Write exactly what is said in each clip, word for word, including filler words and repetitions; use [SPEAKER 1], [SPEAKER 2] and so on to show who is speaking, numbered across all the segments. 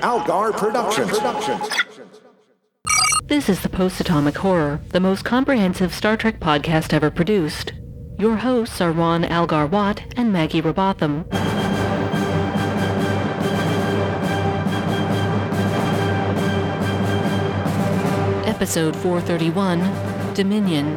[SPEAKER 1] Algar Productions.
[SPEAKER 2] This is the Post-Atomic Horror, the most comprehensive Star Trek podcast ever produced. Your hosts are Ron Algar Watt and Maggie Robotham. Episode four thirty-one, Dominion.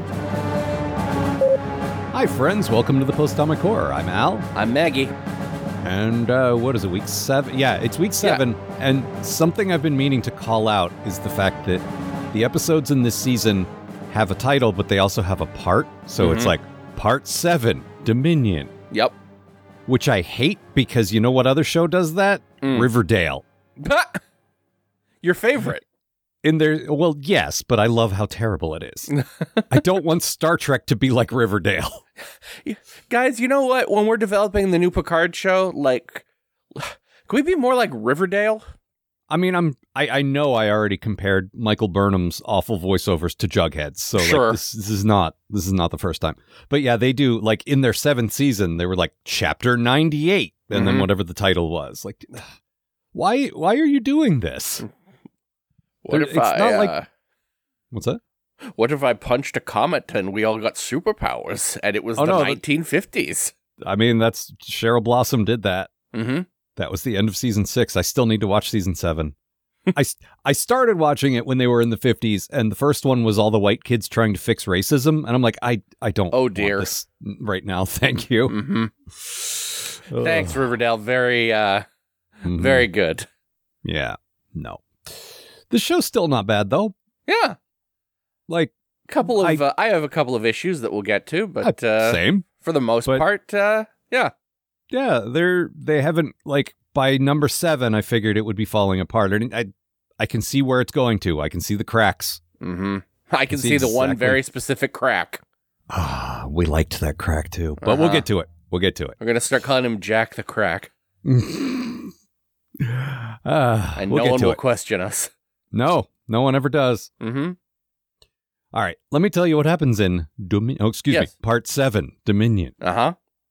[SPEAKER 3] Hi friends, welcome to the Post-Atomic Horror. I'm Al.
[SPEAKER 4] I'm Maggie.
[SPEAKER 3] And uh, what is it, week seven? Yeah, it's week seven, yeah. And something I've been meaning to call out is the fact that the episodes in this season have a title, but they also have a part. So mm-hmm. It's like, Part seven, Dominion.
[SPEAKER 4] Yep.
[SPEAKER 3] Which I hate because you know what other show does that? Mm. Riverdale.
[SPEAKER 4] Your favorite.
[SPEAKER 3] In there, well, yes, but I love how terrible it is. I don't want Star Trek to be like Riverdale.
[SPEAKER 4] Guys, you know what? When we're developing the new Picard show, like, can we be more like Riverdale?
[SPEAKER 3] I mean, I'm. I, I know I already compared Michael Burnham's awful voiceovers to Jughead's, so
[SPEAKER 4] sure.
[SPEAKER 3] like, this, this is not this is not the first time. But yeah, they do, like, in their seventh season, they were like Chapter ninety-eight, and mm-hmm. then whatever the title was. Like, why why are you doing this?
[SPEAKER 4] What if
[SPEAKER 3] it's
[SPEAKER 4] I,
[SPEAKER 3] not
[SPEAKER 4] uh,
[SPEAKER 3] like, what's that?
[SPEAKER 4] What if I punched a comet and we all got superpowers and it was
[SPEAKER 3] oh,
[SPEAKER 4] the
[SPEAKER 3] no,
[SPEAKER 4] nineteen fifties?
[SPEAKER 3] I mean, that's, Cheryl Blossom did that.
[SPEAKER 4] Mm-hmm.
[SPEAKER 3] That was the end of season six. I still need to watch season seven. I, I started watching it when they were in the fifties, and the first one was all the white kids trying to fix racism, and I'm like, I, I don't
[SPEAKER 4] oh, dear.
[SPEAKER 3] want this right now. Thank you.
[SPEAKER 4] Mm-hmm. Thanks, Riverdale. Very, uh, mm-hmm. very good.
[SPEAKER 3] Yeah. No. The show's still not bad, though.
[SPEAKER 4] Yeah.
[SPEAKER 3] Like,
[SPEAKER 4] couple of,
[SPEAKER 3] I,
[SPEAKER 4] uh, I have a couple of issues that we'll get to, but uh,
[SPEAKER 3] same.
[SPEAKER 4] For the most
[SPEAKER 3] but,
[SPEAKER 4] part, uh, yeah.
[SPEAKER 3] Yeah, they're, they haven't, like, by number seven, I figured it would be falling apart. I, I can see where it's going to. I can see the cracks.
[SPEAKER 4] Mm-hmm. I can, I can see,
[SPEAKER 3] see
[SPEAKER 4] the
[SPEAKER 3] exactly.
[SPEAKER 4] one very specific crack.
[SPEAKER 3] Ah, we liked that crack, too. But
[SPEAKER 4] uh-huh.
[SPEAKER 3] we'll get to it. We'll get to it.
[SPEAKER 4] We're going to start calling him Jack the Crack.
[SPEAKER 3] uh,
[SPEAKER 4] and
[SPEAKER 3] we'll
[SPEAKER 4] no one will
[SPEAKER 3] it.
[SPEAKER 4] question us.
[SPEAKER 3] No, no one ever does.
[SPEAKER 4] Mm-hmm.
[SPEAKER 3] All right, let me tell you what happens in Dominion. Oh, excuse
[SPEAKER 4] yes.
[SPEAKER 3] me, Part seven, Dominion.
[SPEAKER 4] Uh-huh.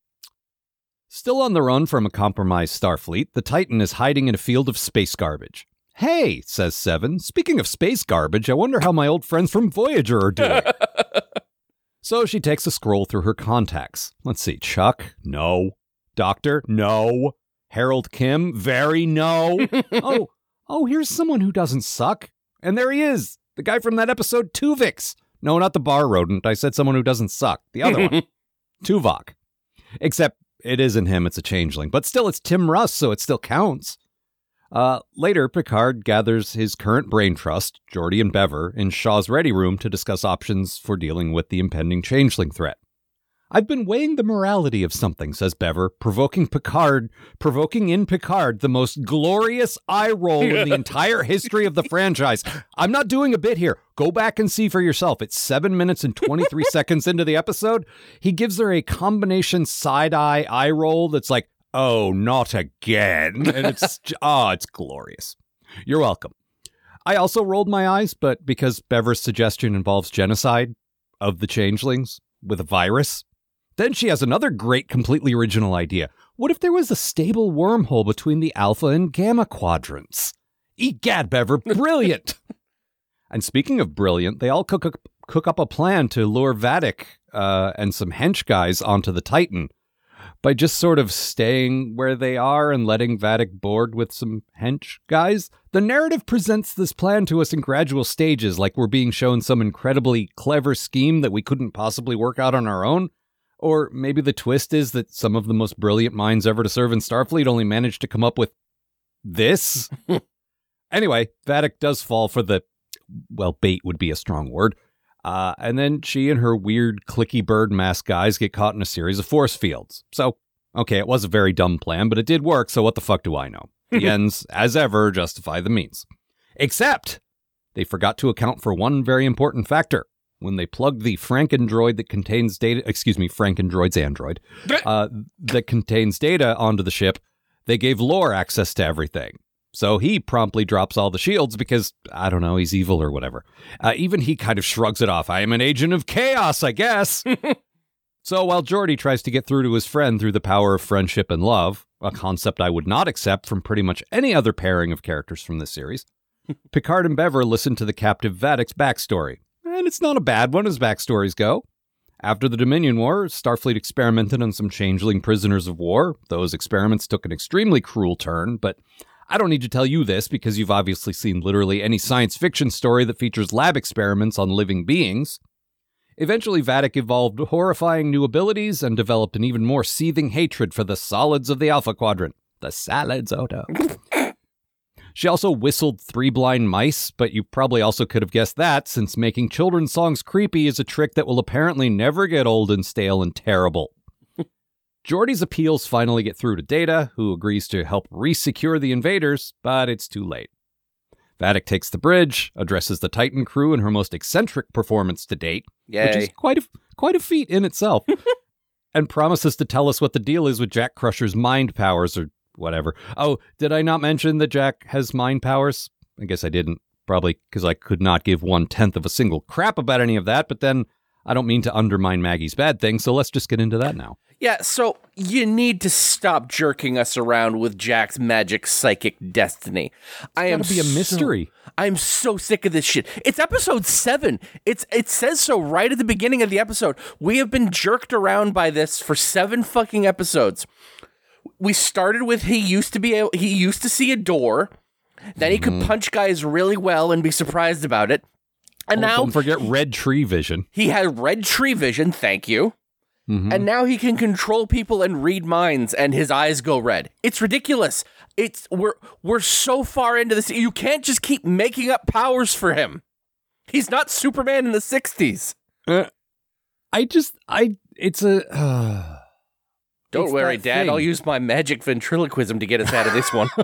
[SPEAKER 3] Still on the run from a compromised Starfleet, the Titan is hiding in a field of space garbage. Hey, says Seven, speaking of space garbage, I wonder how my old friends from Voyager are doing. So she takes a scroll through her contacts. Let's see, Chuck? No. Doctor? No. Harold Kim? Very no. oh, oh, here's someone who doesn't suck. And there he is, the guy from that episode, Tuvix. No, not the bar rodent. I said someone who doesn't suck. The other one. Tuvok. Except it isn't him, it's a changeling. But still, it's Tim Russ, so it still counts. Uh, later, Picard gathers his current brain trust, Geordi and Bever, in Shaw's ready room to discuss options for dealing with the impending changeling threat. I've been weighing the morality of something, says Bever, provoking Picard, provoking in Picard the most glorious eye roll in the entire history of the franchise. I'm not doing a bit here. Go back and see for yourself. It's seven minutes and twenty-three seconds into the episode. He gives her a combination side-eye eye roll that's like, oh, not again. And it's, oh, it's glorious. You're welcome. I also rolled my eyes, but because Bever's suggestion involves genocide of the changelings with a virus, then she has another great, completely original idea. What if there was a stable wormhole between the alpha and gamma quadrants? Egad, Bever, brilliant! And speaking of brilliant, they all cook up, cook up a plan to lure Vadic uh, and some hench guys onto the Titan by just sort of staying where they are and letting Vadic board with some hench guys. The narrative presents this plan to us in gradual stages, like we're being shown some incredibly clever scheme that we couldn't possibly work out on our own. Or maybe the twist is that some of the most brilliant minds ever to serve in Starfleet only managed to come up with this. Anyway, Vadic does fall for the, well, bait would be a strong word. Uh, and then she and her weird clicky bird mask guys get caught in a series of force fields. So, okay, it was a very dumb plan, but it did work, so what the fuck do I know? The ends, as ever, justify the means. Except they forgot to account for one very important factor. When they plugged the Frankendroid that contains data, excuse me, Frankendroid's android, uh, that contains data onto the ship, they gave Lore access to everything. So he promptly drops all the shields because, I don't know, he's evil or whatever. Uh, even he kind of shrugs it off. I am an agent of chaos, I guess. So while Geordi tries to get through to his friend through the power of friendship and love, a concept I would not accept from pretty much any other pairing of characters from this series, Picard and Bever listen to the captive Vadic's backstory. And it's not a bad one as backstories go. After the Dominion War, Starfleet experimented on some changeling prisoners of war. Those experiments took an extremely cruel turn, but I don't need to tell you this because you've obviously seen literally any science fiction story that features lab experiments on living beings. Eventually, Vadic evolved horrifying new abilities and developed an even more seething hatred for the solids of the Alpha Quadrant. The Salads Odo. She also whistled three blind mice, but you probably also could have guessed that, since making children's songs creepy is a trick that will apparently never get old and stale and terrible. Geordi's appeals finally get through to Data, who agrees to help re-secure the invaders, but it's too late. Vadic takes the bridge, addresses the Titan crew in her most eccentric performance to date,
[SPEAKER 4] Yay.
[SPEAKER 3] which is quite a, quite a feat in itself, and promises to tell us what the deal is with Jack Crusher's mind powers, or whatever. Oh, did I not mention that Jack has mind powers? I guess I didn't, probably because I could not give one-tenth of a single crap about any of that, but then I don't mean to undermine Maggie's bad thing, so let's just get into that now.
[SPEAKER 4] Yeah, so you need to stop jerking us around with Jack's magic psychic destiny. I am
[SPEAKER 3] Gotta be a mystery.
[SPEAKER 4] So, I'm so sick of this shit. It's episode seven. It's it says so right at the beginning of the episode. We have been jerked around by this for seven fucking episodes. We started with he used to be able, he used to see a door. Then he
[SPEAKER 3] Mm-hmm.
[SPEAKER 4] could punch guys really well and be surprised about it. And
[SPEAKER 3] Oh,
[SPEAKER 4] now
[SPEAKER 3] don't forget red tree vision.
[SPEAKER 4] he had red tree vision. Thank you.
[SPEAKER 3] Mm-hmm.
[SPEAKER 4] And now he can control people and read minds, and his eyes go red. It's ridiculous. It's we're we're so far into this. You can't just keep making up powers for him. He's not Superman in the sixties.
[SPEAKER 3] Uh, I just, I, it's a... Uh,
[SPEAKER 4] Don't
[SPEAKER 3] it's
[SPEAKER 4] worry,
[SPEAKER 3] that
[SPEAKER 4] Dad.
[SPEAKER 3] thing.
[SPEAKER 4] I'll use my magic ventriloquism to get us out of this one.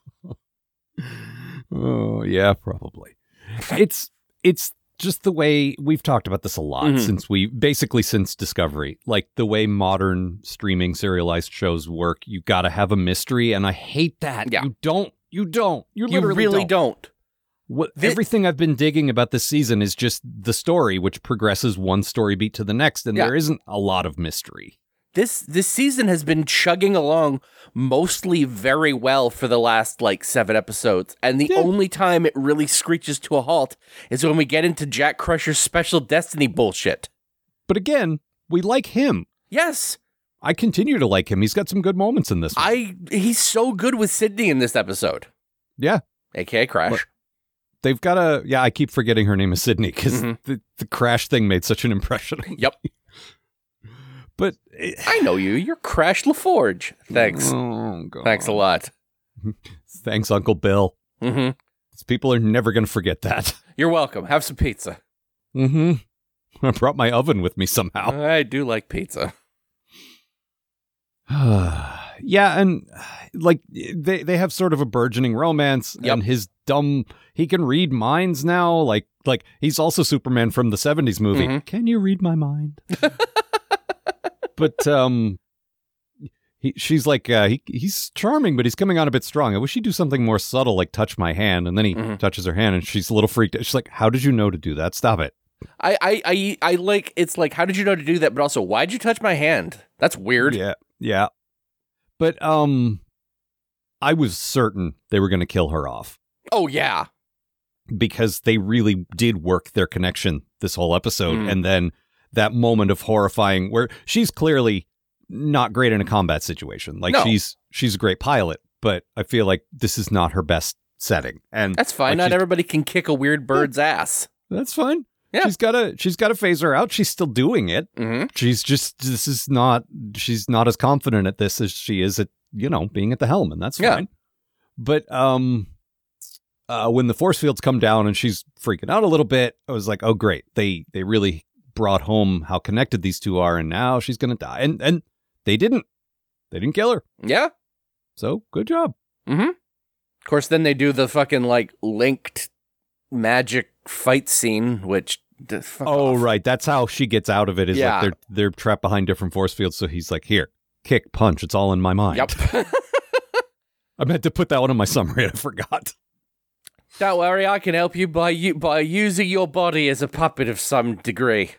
[SPEAKER 3] Oh, yeah, probably. It's, it's just the way we've talked about this a lot
[SPEAKER 4] Mhm.
[SPEAKER 3] since we, basically since Discovery, like the way modern streaming serialized shows work, you gotta have a mystery, and I hate that.
[SPEAKER 4] Yeah.
[SPEAKER 3] You don't, you don't, you
[SPEAKER 4] You
[SPEAKER 3] literally
[SPEAKER 4] really
[SPEAKER 3] don't.
[SPEAKER 4] don't.
[SPEAKER 3] What,
[SPEAKER 4] Thi-
[SPEAKER 3] everything I've been digging about this season is just the story, which progresses one story beat to the next, and
[SPEAKER 4] Yeah.
[SPEAKER 3] there isn't a lot of mystery.
[SPEAKER 4] This this season has been chugging along mostly very well for the last like seven episodes, and the
[SPEAKER 3] Yeah.
[SPEAKER 4] only time it really screeches to a halt is when we get into Jack Crusher's special destiny bullshit.
[SPEAKER 3] But again, we like him.
[SPEAKER 4] Yes,
[SPEAKER 3] I continue to like him. He's got some good moments in this one.
[SPEAKER 4] I he's so good with Sydney in this episode,
[SPEAKER 3] Yeah.
[SPEAKER 4] aka Crash.
[SPEAKER 3] What? They've got a... Yeah, I keep forgetting her name is Sydney because
[SPEAKER 4] Mhm.
[SPEAKER 3] the, the Crash thing made such an impression.
[SPEAKER 4] Yep,
[SPEAKER 3] But... it-
[SPEAKER 4] I know you. You're Crash LaForge. Thanks,
[SPEAKER 3] Oh, God.
[SPEAKER 4] thanks a lot.
[SPEAKER 3] Thanks, Uncle Bill.
[SPEAKER 4] Mm-hmm.
[SPEAKER 3] These people are never going to forget that.
[SPEAKER 4] You're welcome. Have some pizza.
[SPEAKER 3] Mm-hmm. I brought my oven with me somehow.
[SPEAKER 4] I do like pizza.
[SPEAKER 3] Yeah, and like they they have sort of a burgeoning romance,
[SPEAKER 4] Yep.
[SPEAKER 3] and his dumb he can read minds now. Like like he's also Superman from the seventies movie.
[SPEAKER 4] Mhm.
[SPEAKER 3] Can you read my mind? But um, he she's like uh, he he's charming, but he's coming on a bit strong. I wish he'd do something more subtle, like touch my hand, and then he
[SPEAKER 4] Mhm.
[SPEAKER 3] touches her hand, and she's a little freaked out. She's like, "How did you know to do that? Stop it."
[SPEAKER 4] I, I, I, I like, it's like, how did you know to do that? But also, why'd you touch my hand? That's weird.
[SPEAKER 3] Yeah, yeah. But um, I was certain they were going to kill her off
[SPEAKER 4] Oh, yeah.
[SPEAKER 3] because they really did work their connection this whole episode,
[SPEAKER 4] Mm.
[SPEAKER 3] and then that moment of horrifying where she's clearly not great in a combat situation. Like
[SPEAKER 4] No.
[SPEAKER 3] she's she's a great pilot, but I feel like this is not her best setting, and
[SPEAKER 4] That's fine.
[SPEAKER 3] like,
[SPEAKER 4] Not
[SPEAKER 3] she's-
[SPEAKER 4] everybody can kick a weird bird's ass.
[SPEAKER 3] that's fine.
[SPEAKER 4] Yeah.
[SPEAKER 3] She's got to she's got to phase her out. She's still doing it.
[SPEAKER 4] Mm-hmm.
[SPEAKER 3] She's just this is not she's not as confident at this as she is at, you know, being at the helm, and that's
[SPEAKER 4] Yeah.
[SPEAKER 3] fine. But um uh when the force fields come down and she's freaking out a little bit, I was like, "Oh great. They they really brought home how connected these two are, and now she's going to die." And and they didn't. They didn't kill her.
[SPEAKER 4] Yeah.
[SPEAKER 3] So, good job.
[SPEAKER 4] Mm-hmm. Of course, then they do the fucking, like, linked magic fight scene, which... d- fuck
[SPEAKER 3] Oh
[SPEAKER 4] off.
[SPEAKER 3] right, that's how she gets out of it is
[SPEAKER 4] Yeah.
[SPEAKER 3] like they're they're trapped behind different force fields, so he's like, "Here, kick, punch, it's all in my mind."
[SPEAKER 4] Yep.
[SPEAKER 3] I meant to put that one in my summary and I forgot.
[SPEAKER 4] Don't worry, I can help you by you by using your body as a puppet of some degree.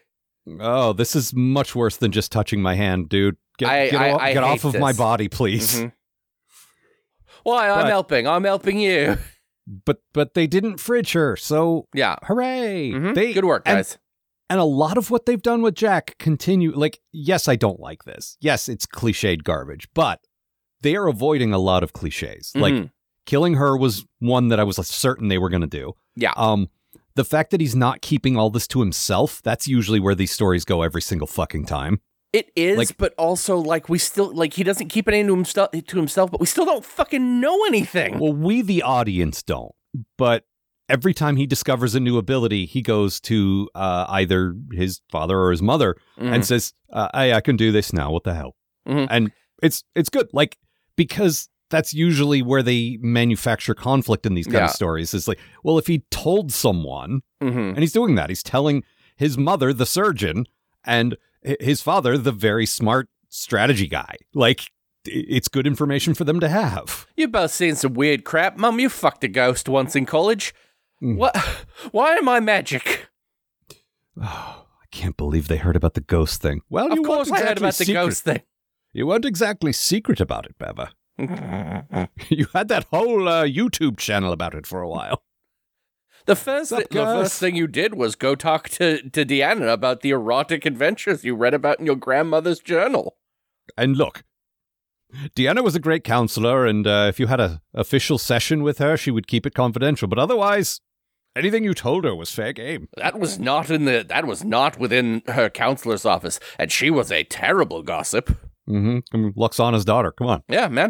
[SPEAKER 3] Oh, this is much worse than just touching my hand, dude. Get,
[SPEAKER 4] I,
[SPEAKER 3] get,
[SPEAKER 4] I,
[SPEAKER 3] off,
[SPEAKER 4] I
[SPEAKER 3] get
[SPEAKER 4] hate
[SPEAKER 3] off of
[SPEAKER 4] this.
[SPEAKER 3] my body, please.
[SPEAKER 4] Mm-hmm. Why? I'm
[SPEAKER 3] But-
[SPEAKER 4] helping. I'm helping you.
[SPEAKER 3] But but they didn't fridge her, so
[SPEAKER 4] Yeah.
[SPEAKER 3] hooray!
[SPEAKER 4] Mhm.
[SPEAKER 3] They,
[SPEAKER 4] Good work,
[SPEAKER 3] and-
[SPEAKER 4] guys.
[SPEAKER 3] And a lot of what they've done with Jack continue. Like, yes, I don't like this. Yes, it's cliched garbage, but they are avoiding a lot of cliches. Like,
[SPEAKER 4] Mhm.
[SPEAKER 3] killing her was one that I was certain they were going to do.
[SPEAKER 4] Yeah.
[SPEAKER 3] Um, the fact that he's not keeping all this to himself, that's usually where these stories go every single fucking time.
[SPEAKER 4] It is,
[SPEAKER 3] like-
[SPEAKER 4] but also like we still like he doesn't keep anything to himself, to himself, but we still don't fucking know anything.
[SPEAKER 3] Well, we, the audience, don't. But every time he discovers a new ability, he goes to uh, either his father or his mother
[SPEAKER 4] Mhm.
[SPEAKER 3] and says, uh, "Hey, I can do this now. What the hell?"
[SPEAKER 4] Mhm.
[SPEAKER 3] And it's it's good, like, because that's usually where they manufacture conflict in these kind
[SPEAKER 4] Yeah.
[SPEAKER 3] of stories. It's like, well, if he told someone,
[SPEAKER 4] Mhm.
[SPEAKER 3] and he's doing that, he's telling his mother, the surgeon, and h- his father, the very smart strategy guy. Like, i- it's good information for them to have.
[SPEAKER 4] You're both seeing some weird crap. Mum, you fucked a ghost once in college.
[SPEAKER 3] Mm.
[SPEAKER 4] What? Why am I magic?
[SPEAKER 3] Oh, I can't believe they heard about the ghost thing. Well,
[SPEAKER 4] Of
[SPEAKER 3] you
[SPEAKER 4] course
[SPEAKER 3] weren't
[SPEAKER 4] I heard
[SPEAKER 3] exactly
[SPEAKER 4] about the
[SPEAKER 3] secret.
[SPEAKER 4] ghost thing.
[SPEAKER 3] You weren't exactly secret about it, Beva. You had that whole uh, YouTube channel about it for a while.
[SPEAKER 4] The first,
[SPEAKER 3] What's up,
[SPEAKER 4] the
[SPEAKER 3] guys?
[SPEAKER 4] first thing you did was go talk to, to Deanna about the erotic adventures you read about in your grandmother's journal.
[SPEAKER 3] And look, Deanna was a great counselor, and uh, if you had a official session with her, she would keep it confidential. But otherwise, anything you told her was fair game.
[SPEAKER 4] That was not in the. That was not within her counselor's office, and she was a terrible gossip.
[SPEAKER 3] Mm-hmm. Luxana's daughter. Come on.
[SPEAKER 4] Yeah, man.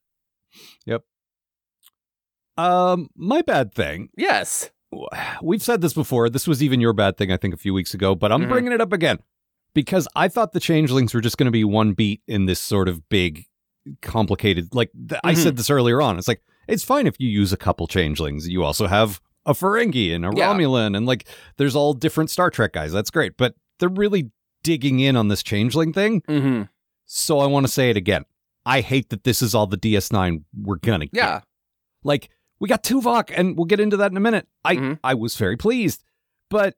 [SPEAKER 3] Um, my bad thing.
[SPEAKER 4] Yes.
[SPEAKER 3] We've said this before. This was even your bad thing, I think, a few weeks ago, but I'm
[SPEAKER 4] Mhm.
[SPEAKER 3] bringing it up again because I thought the changelings were just going to be one beat in this sort of big, complicated. Like th- I
[SPEAKER 4] Mhm.
[SPEAKER 3] said this earlier on. It's like it's fine if you use a couple changelings. You also have a Ferengi and a
[SPEAKER 4] Yeah.
[SPEAKER 3] Romulan, and like there's all different Star Trek guys. That's great, but they're really digging in on this changeling thing.
[SPEAKER 4] Mm-hmm.
[SPEAKER 3] So I want to say it again. I hate that this is all the D S nine we're gonna get.
[SPEAKER 4] Yeah.
[SPEAKER 3] Like, we got Tuvok, and we'll get into that in a minute. I,
[SPEAKER 4] Mhm.
[SPEAKER 3] I was very pleased. But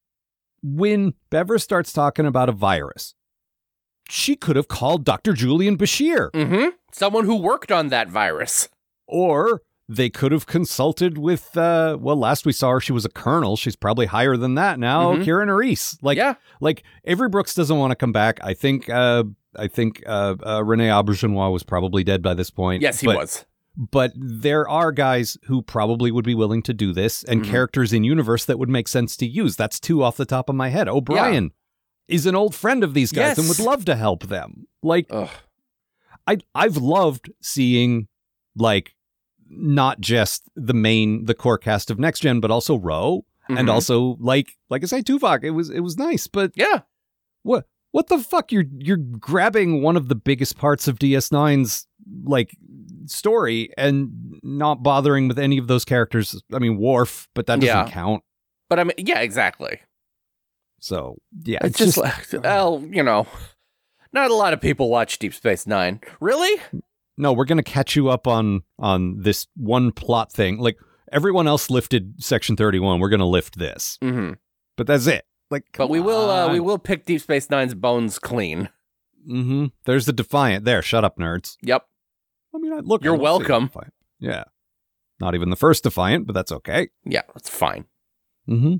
[SPEAKER 3] when Bever starts talking about a virus, she could have called Doctor Julian Bashir.
[SPEAKER 4] Mm-hmm. Someone who worked on that virus.
[SPEAKER 3] Or they could have consulted with, uh, well, last we saw her, she was a colonel. She's probably higher than that now.
[SPEAKER 4] Mhm.
[SPEAKER 3] Kieran Reese. Like,
[SPEAKER 4] Yeah.
[SPEAKER 3] like Avery Brooks doesn't want to come back. I think, uh, I think uh, uh, Rene Auberjonois was probably dead by this point.
[SPEAKER 4] Yes, he
[SPEAKER 3] but,
[SPEAKER 4] was.
[SPEAKER 3] But there are guys who probably would be willing to do this, and
[SPEAKER 4] Mhm.
[SPEAKER 3] characters in universe that would make sense to use. That's two off the top of my head. O'Brien is an old friend of these guys and
[SPEAKER 4] Yes.
[SPEAKER 3] would love to help them. Like,
[SPEAKER 4] Ugh.
[SPEAKER 3] I I've loved seeing like not just the main the core cast of Next Gen, but also Ro and
[SPEAKER 4] Mhm.
[SPEAKER 3] also like like I say Tuvok. It was it was nice, but
[SPEAKER 4] Yeah.
[SPEAKER 3] what what the fuck? You're you're grabbing one of the biggest parts of D S nine's like story and not bothering with any of those characters. I mean Worf, but that doesn't
[SPEAKER 4] Yeah.
[SPEAKER 3] count.
[SPEAKER 4] But I mean, yeah, exactly.
[SPEAKER 3] So yeah,
[SPEAKER 4] It's, just, like, well, you know, not a lot of people watch Deep Space Nine. Really?
[SPEAKER 3] no, we're gonna catch you up on on this one plot thing. Like everyone else lifted Section thirty-one, we're gonna lift this,
[SPEAKER 4] Mm-hmm.
[SPEAKER 3] but that's it. Like,
[SPEAKER 4] But we will, uh, we will pick Deep Space Nine's bones clean.
[SPEAKER 3] Mm-hmm. There's the Defiant there. Shut up, nerds.
[SPEAKER 4] Yep.
[SPEAKER 3] I mean, I, look,
[SPEAKER 4] You're
[SPEAKER 3] I love seeing
[SPEAKER 4] welcome.
[SPEAKER 3] Defiant. Yeah, not even the first Defiant, but that's okay.
[SPEAKER 4] Yeah, that's fine.
[SPEAKER 3] Mm-hmm.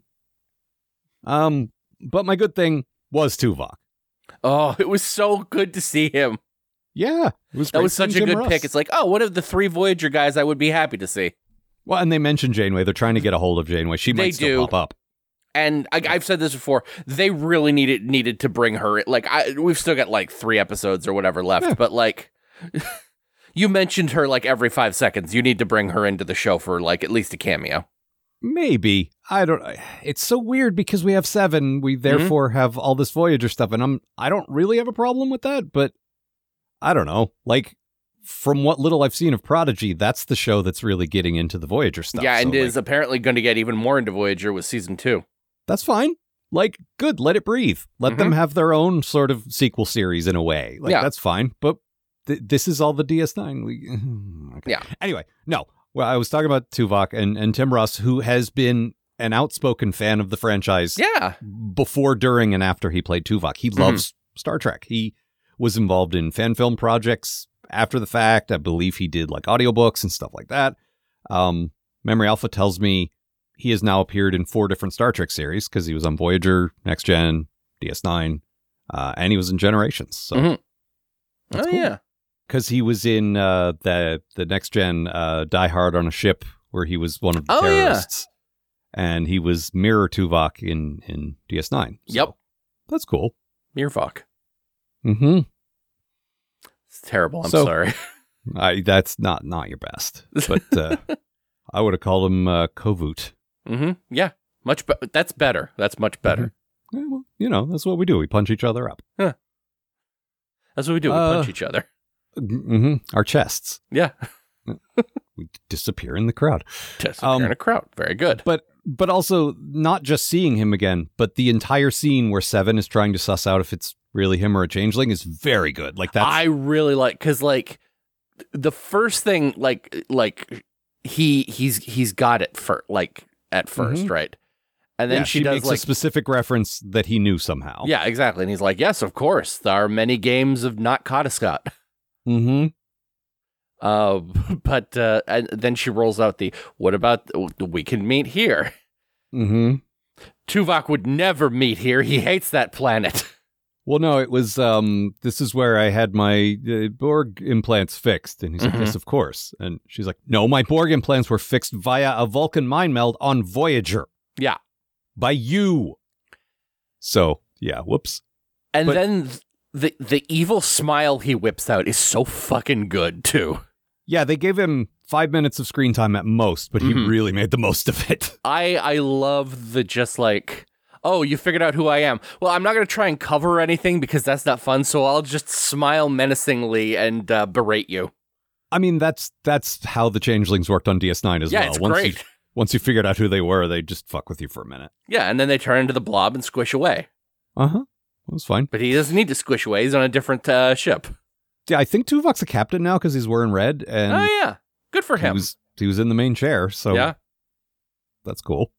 [SPEAKER 3] Um, but my good thing was Tuvok.
[SPEAKER 4] Oh, it was so good to see him.
[SPEAKER 3] Yeah, it was.
[SPEAKER 4] That
[SPEAKER 3] great
[SPEAKER 4] was such a
[SPEAKER 3] seeing
[SPEAKER 4] good
[SPEAKER 3] Jim
[SPEAKER 4] pick.
[SPEAKER 3] Russ.
[SPEAKER 4] It's like, oh, one of the three Voyager guys I would be happy to see.
[SPEAKER 3] Well, and they mentioned Janeway. They're trying to get a hold of Janeway. She
[SPEAKER 4] They
[SPEAKER 3] might still
[SPEAKER 4] do.
[SPEAKER 3] pop up.
[SPEAKER 4] And I, I've said this before. They really needed needed to bring her. Like, I, we've still got like three episodes or whatever left.
[SPEAKER 3] Yeah.
[SPEAKER 4] But like, you mentioned her like every five seconds. You need to bring her into the show for like at least a cameo.
[SPEAKER 3] Maybe. I don't. It's so weird because we have seven. We therefore have all this Voyager stuff, and I'm. I don't really have a problem with that, but I don't know. Like, from what little I've seen of Prodigy, that's the show that's really getting into the Voyager stuff.
[SPEAKER 4] yeah, and
[SPEAKER 3] so,
[SPEAKER 4] is
[SPEAKER 3] like,
[SPEAKER 4] apparently going to get even more into Voyager with season two.
[SPEAKER 3] that's fine. Like, good. Let it breathe. Let them have their own sort of sequel series in a way. Like,
[SPEAKER 4] Yeah.
[SPEAKER 3] that's fine. But th- this is all the D S nine. We. Okay.
[SPEAKER 4] Yeah.
[SPEAKER 3] Anyway, no. Well, I was talking about Tuvok and and Tim Russ, who has been an outspoken fan of the franchise.
[SPEAKER 4] Yeah.
[SPEAKER 3] Before, during, and after he played Tuvok. He loves mm-hmm. Star Trek. He was involved in fan film projects after the fact. I believe he did like audiobooks and stuff like that. Um, Memory Alpha tells me he has now appeared in four different Star Trek series because he was on Voyager, Next Gen, D S nine, uh, and he was in Generations. So,
[SPEAKER 4] mm-hmm. oh,
[SPEAKER 3] cool.
[SPEAKER 4] yeah.
[SPEAKER 3] Because he was in uh, the the Next Gen uh, Die Hard on a Ship where he was one of the
[SPEAKER 4] oh,
[SPEAKER 3] terrorists.
[SPEAKER 4] Yeah.
[SPEAKER 3] And he was Mirror Tuvok in, in D S nine. So
[SPEAKER 4] yep.
[SPEAKER 3] That's cool.
[SPEAKER 4] Mirvok.
[SPEAKER 3] Mm-hmm.
[SPEAKER 4] It's terrible. I'm
[SPEAKER 3] so,
[SPEAKER 4] sorry.
[SPEAKER 3] I, that's not, not your best. But uh, I would have called him uh, Kovut.
[SPEAKER 4] Mm-hmm. Yeah. Much be- That's better. That's much better.
[SPEAKER 3] Mm-hmm. Yeah, well, you know, that's what we do. We punch each other up.
[SPEAKER 4] Huh. That's what we do. We
[SPEAKER 3] uh,
[SPEAKER 4] punch each other.
[SPEAKER 3] Mm-hmm. Our chests.
[SPEAKER 4] Yeah.
[SPEAKER 3] We disappear in the crowd.
[SPEAKER 4] Disappear um, in a crowd. Very good.
[SPEAKER 3] But but also not just seeing him again, but the entire scene where Seven is trying to suss out if it's really him or a changeling is very good. Like that.
[SPEAKER 4] I really like because like the first thing like like he he's he's got it for like at first,
[SPEAKER 3] mm-hmm.
[SPEAKER 4] right? And then
[SPEAKER 3] yeah,
[SPEAKER 4] she,
[SPEAKER 3] she
[SPEAKER 4] does
[SPEAKER 3] makes
[SPEAKER 4] like
[SPEAKER 3] a specific reference that he knew somehow.
[SPEAKER 4] Yeah, exactly. And he's like, yes, of course. There are many games of not Cottiscott.
[SPEAKER 3] Mm-hmm.
[SPEAKER 4] Uh, but uh, and then she rolls out the, what about, we can meet here.
[SPEAKER 3] Mm-hmm.
[SPEAKER 4] Tuvok would never meet here. He hates that planet.
[SPEAKER 3] Well, no, it was, um, this is where I had my uh, Borg implants fixed. And he's
[SPEAKER 4] mm-hmm.
[SPEAKER 3] like, yes, of course. And she's like, no, my Borg implants were fixed via a Vulcan mind meld on Voyager.
[SPEAKER 4] Yeah.
[SPEAKER 3] By you. So, yeah, whoops.
[SPEAKER 4] And
[SPEAKER 3] but,
[SPEAKER 4] then the the evil smile he whips out is so fucking good, too.
[SPEAKER 3] Yeah, they gave him five minutes of screen time at most, but he mm-hmm. really made the most of it.
[SPEAKER 4] I, I love the just like, oh, you figured out who I am. Well, I'm not going to try and cover anything because that's not fun, so I'll just smile menacingly and uh, berate you.
[SPEAKER 3] I mean, that's that's how the changelings worked on D S nine as
[SPEAKER 4] yeah,
[SPEAKER 3] well.
[SPEAKER 4] It's
[SPEAKER 3] once
[SPEAKER 4] great.
[SPEAKER 3] You, once you figured out who they were, they just fuck with you for a minute.
[SPEAKER 4] Yeah, and then they turn into the blob and squish away.
[SPEAKER 3] Uh-huh. That was fine.
[SPEAKER 4] But he doesn't need to squish away. He's on a different uh, ship.
[SPEAKER 3] Yeah, I think Tuvok's a captain now because he's wearing red. And
[SPEAKER 4] oh, yeah. Good for him.
[SPEAKER 3] He was, he was in the main chair, so
[SPEAKER 4] yeah.
[SPEAKER 3] That's cool.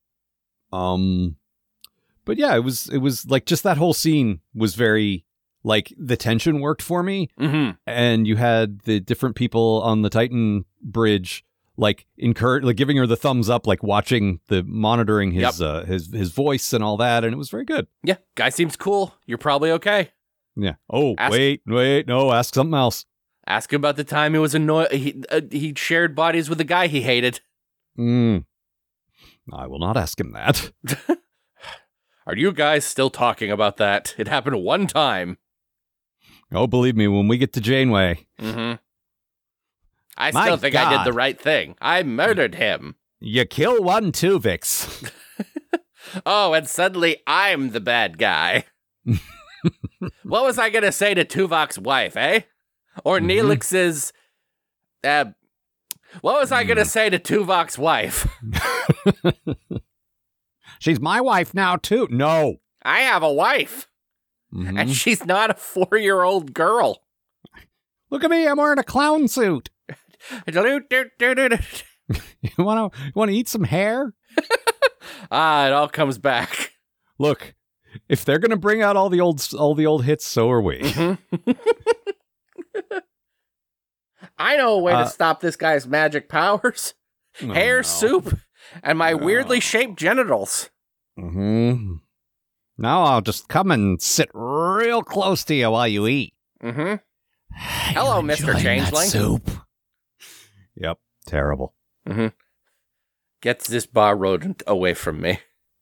[SPEAKER 3] Um, But yeah, it was, it was like just that whole scene was very, like, the tension worked for me.
[SPEAKER 4] Mm-hmm.
[SPEAKER 3] And you had the different people on the Titan bridge like encourage, like giving her the thumbs up, like watching the monitoring his
[SPEAKER 4] yep.
[SPEAKER 3] uh, his his voice and all that, and it was very good.
[SPEAKER 4] Yeah, guy seems cool. You're probably okay.
[SPEAKER 3] Yeah. Oh,
[SPEAKER 4] ask,
[SPEAKER 3] wait, wait, no, ask something else.
[SPEAKER 4] Ask him about the time he was annoyed. He uh, he shared bodies with a guy he hated.
[SPEAKER 3] Mm. I will not ask him that.
[SPEAKER 4] Are you guys still talking about that? It happened one time.
[SPEAKER 3] Oh, believe me, when we get to Janeway.
[SPEAKER 4] Mm-hmm. I
[SPEAKER 3] My
[SPEAKER 4] still think
[SPEAKER 3] God.
[SPEAKER 4] I did the right thing. I murdered him.
[SPEAKER 3] You kill one Tuvix.
[SPEAKER 4] Oh, and suddenly I'm the bad guy. What was I going to say to Tuvok's wife, eh? Or mm-hmm. Neelix's... Uh, what was I going to say to Tuvok's wife?
[SPEAKER 3] She's my wife now, too. No.
[SPEAKER 4] I have a wife. Mm-hmm. And she's not a four-year-old girl.
[SPEAKER 3] Look at me. I'm wearing a clown suit. You want to you want to eat some hair?
[SPEAKER 4] Ah, it all comes back.
[SPEAKER 3] Look, if they're going to bring out all the old all the old hits, so are we.
[SPEAKER 4] Mm-hmm. I know a way
[SPEAKER 3] uh,
[SPEAKER 4] to stop this guy's magic powers.
[SPEAKER 3] Oh,
[SPEAKER 4] Hair
[SPEAKER 3] no.
[SPEAKER 4] soup and my
[SPEAKER 3] No.
[SPEAKER 4] weirdly shaped genitals.
[SPEAKER 3] Mm-hmm. Now I'll just come and sit real close to you while you eat.
[SPEAKER 4] Mm-hmm. Hello, Mister Changeling.
[SPEAKER 3] Soup. Yep. Terrible.
[SPEAKER 4] Mm-hmm. Gets this bar rodent away from me.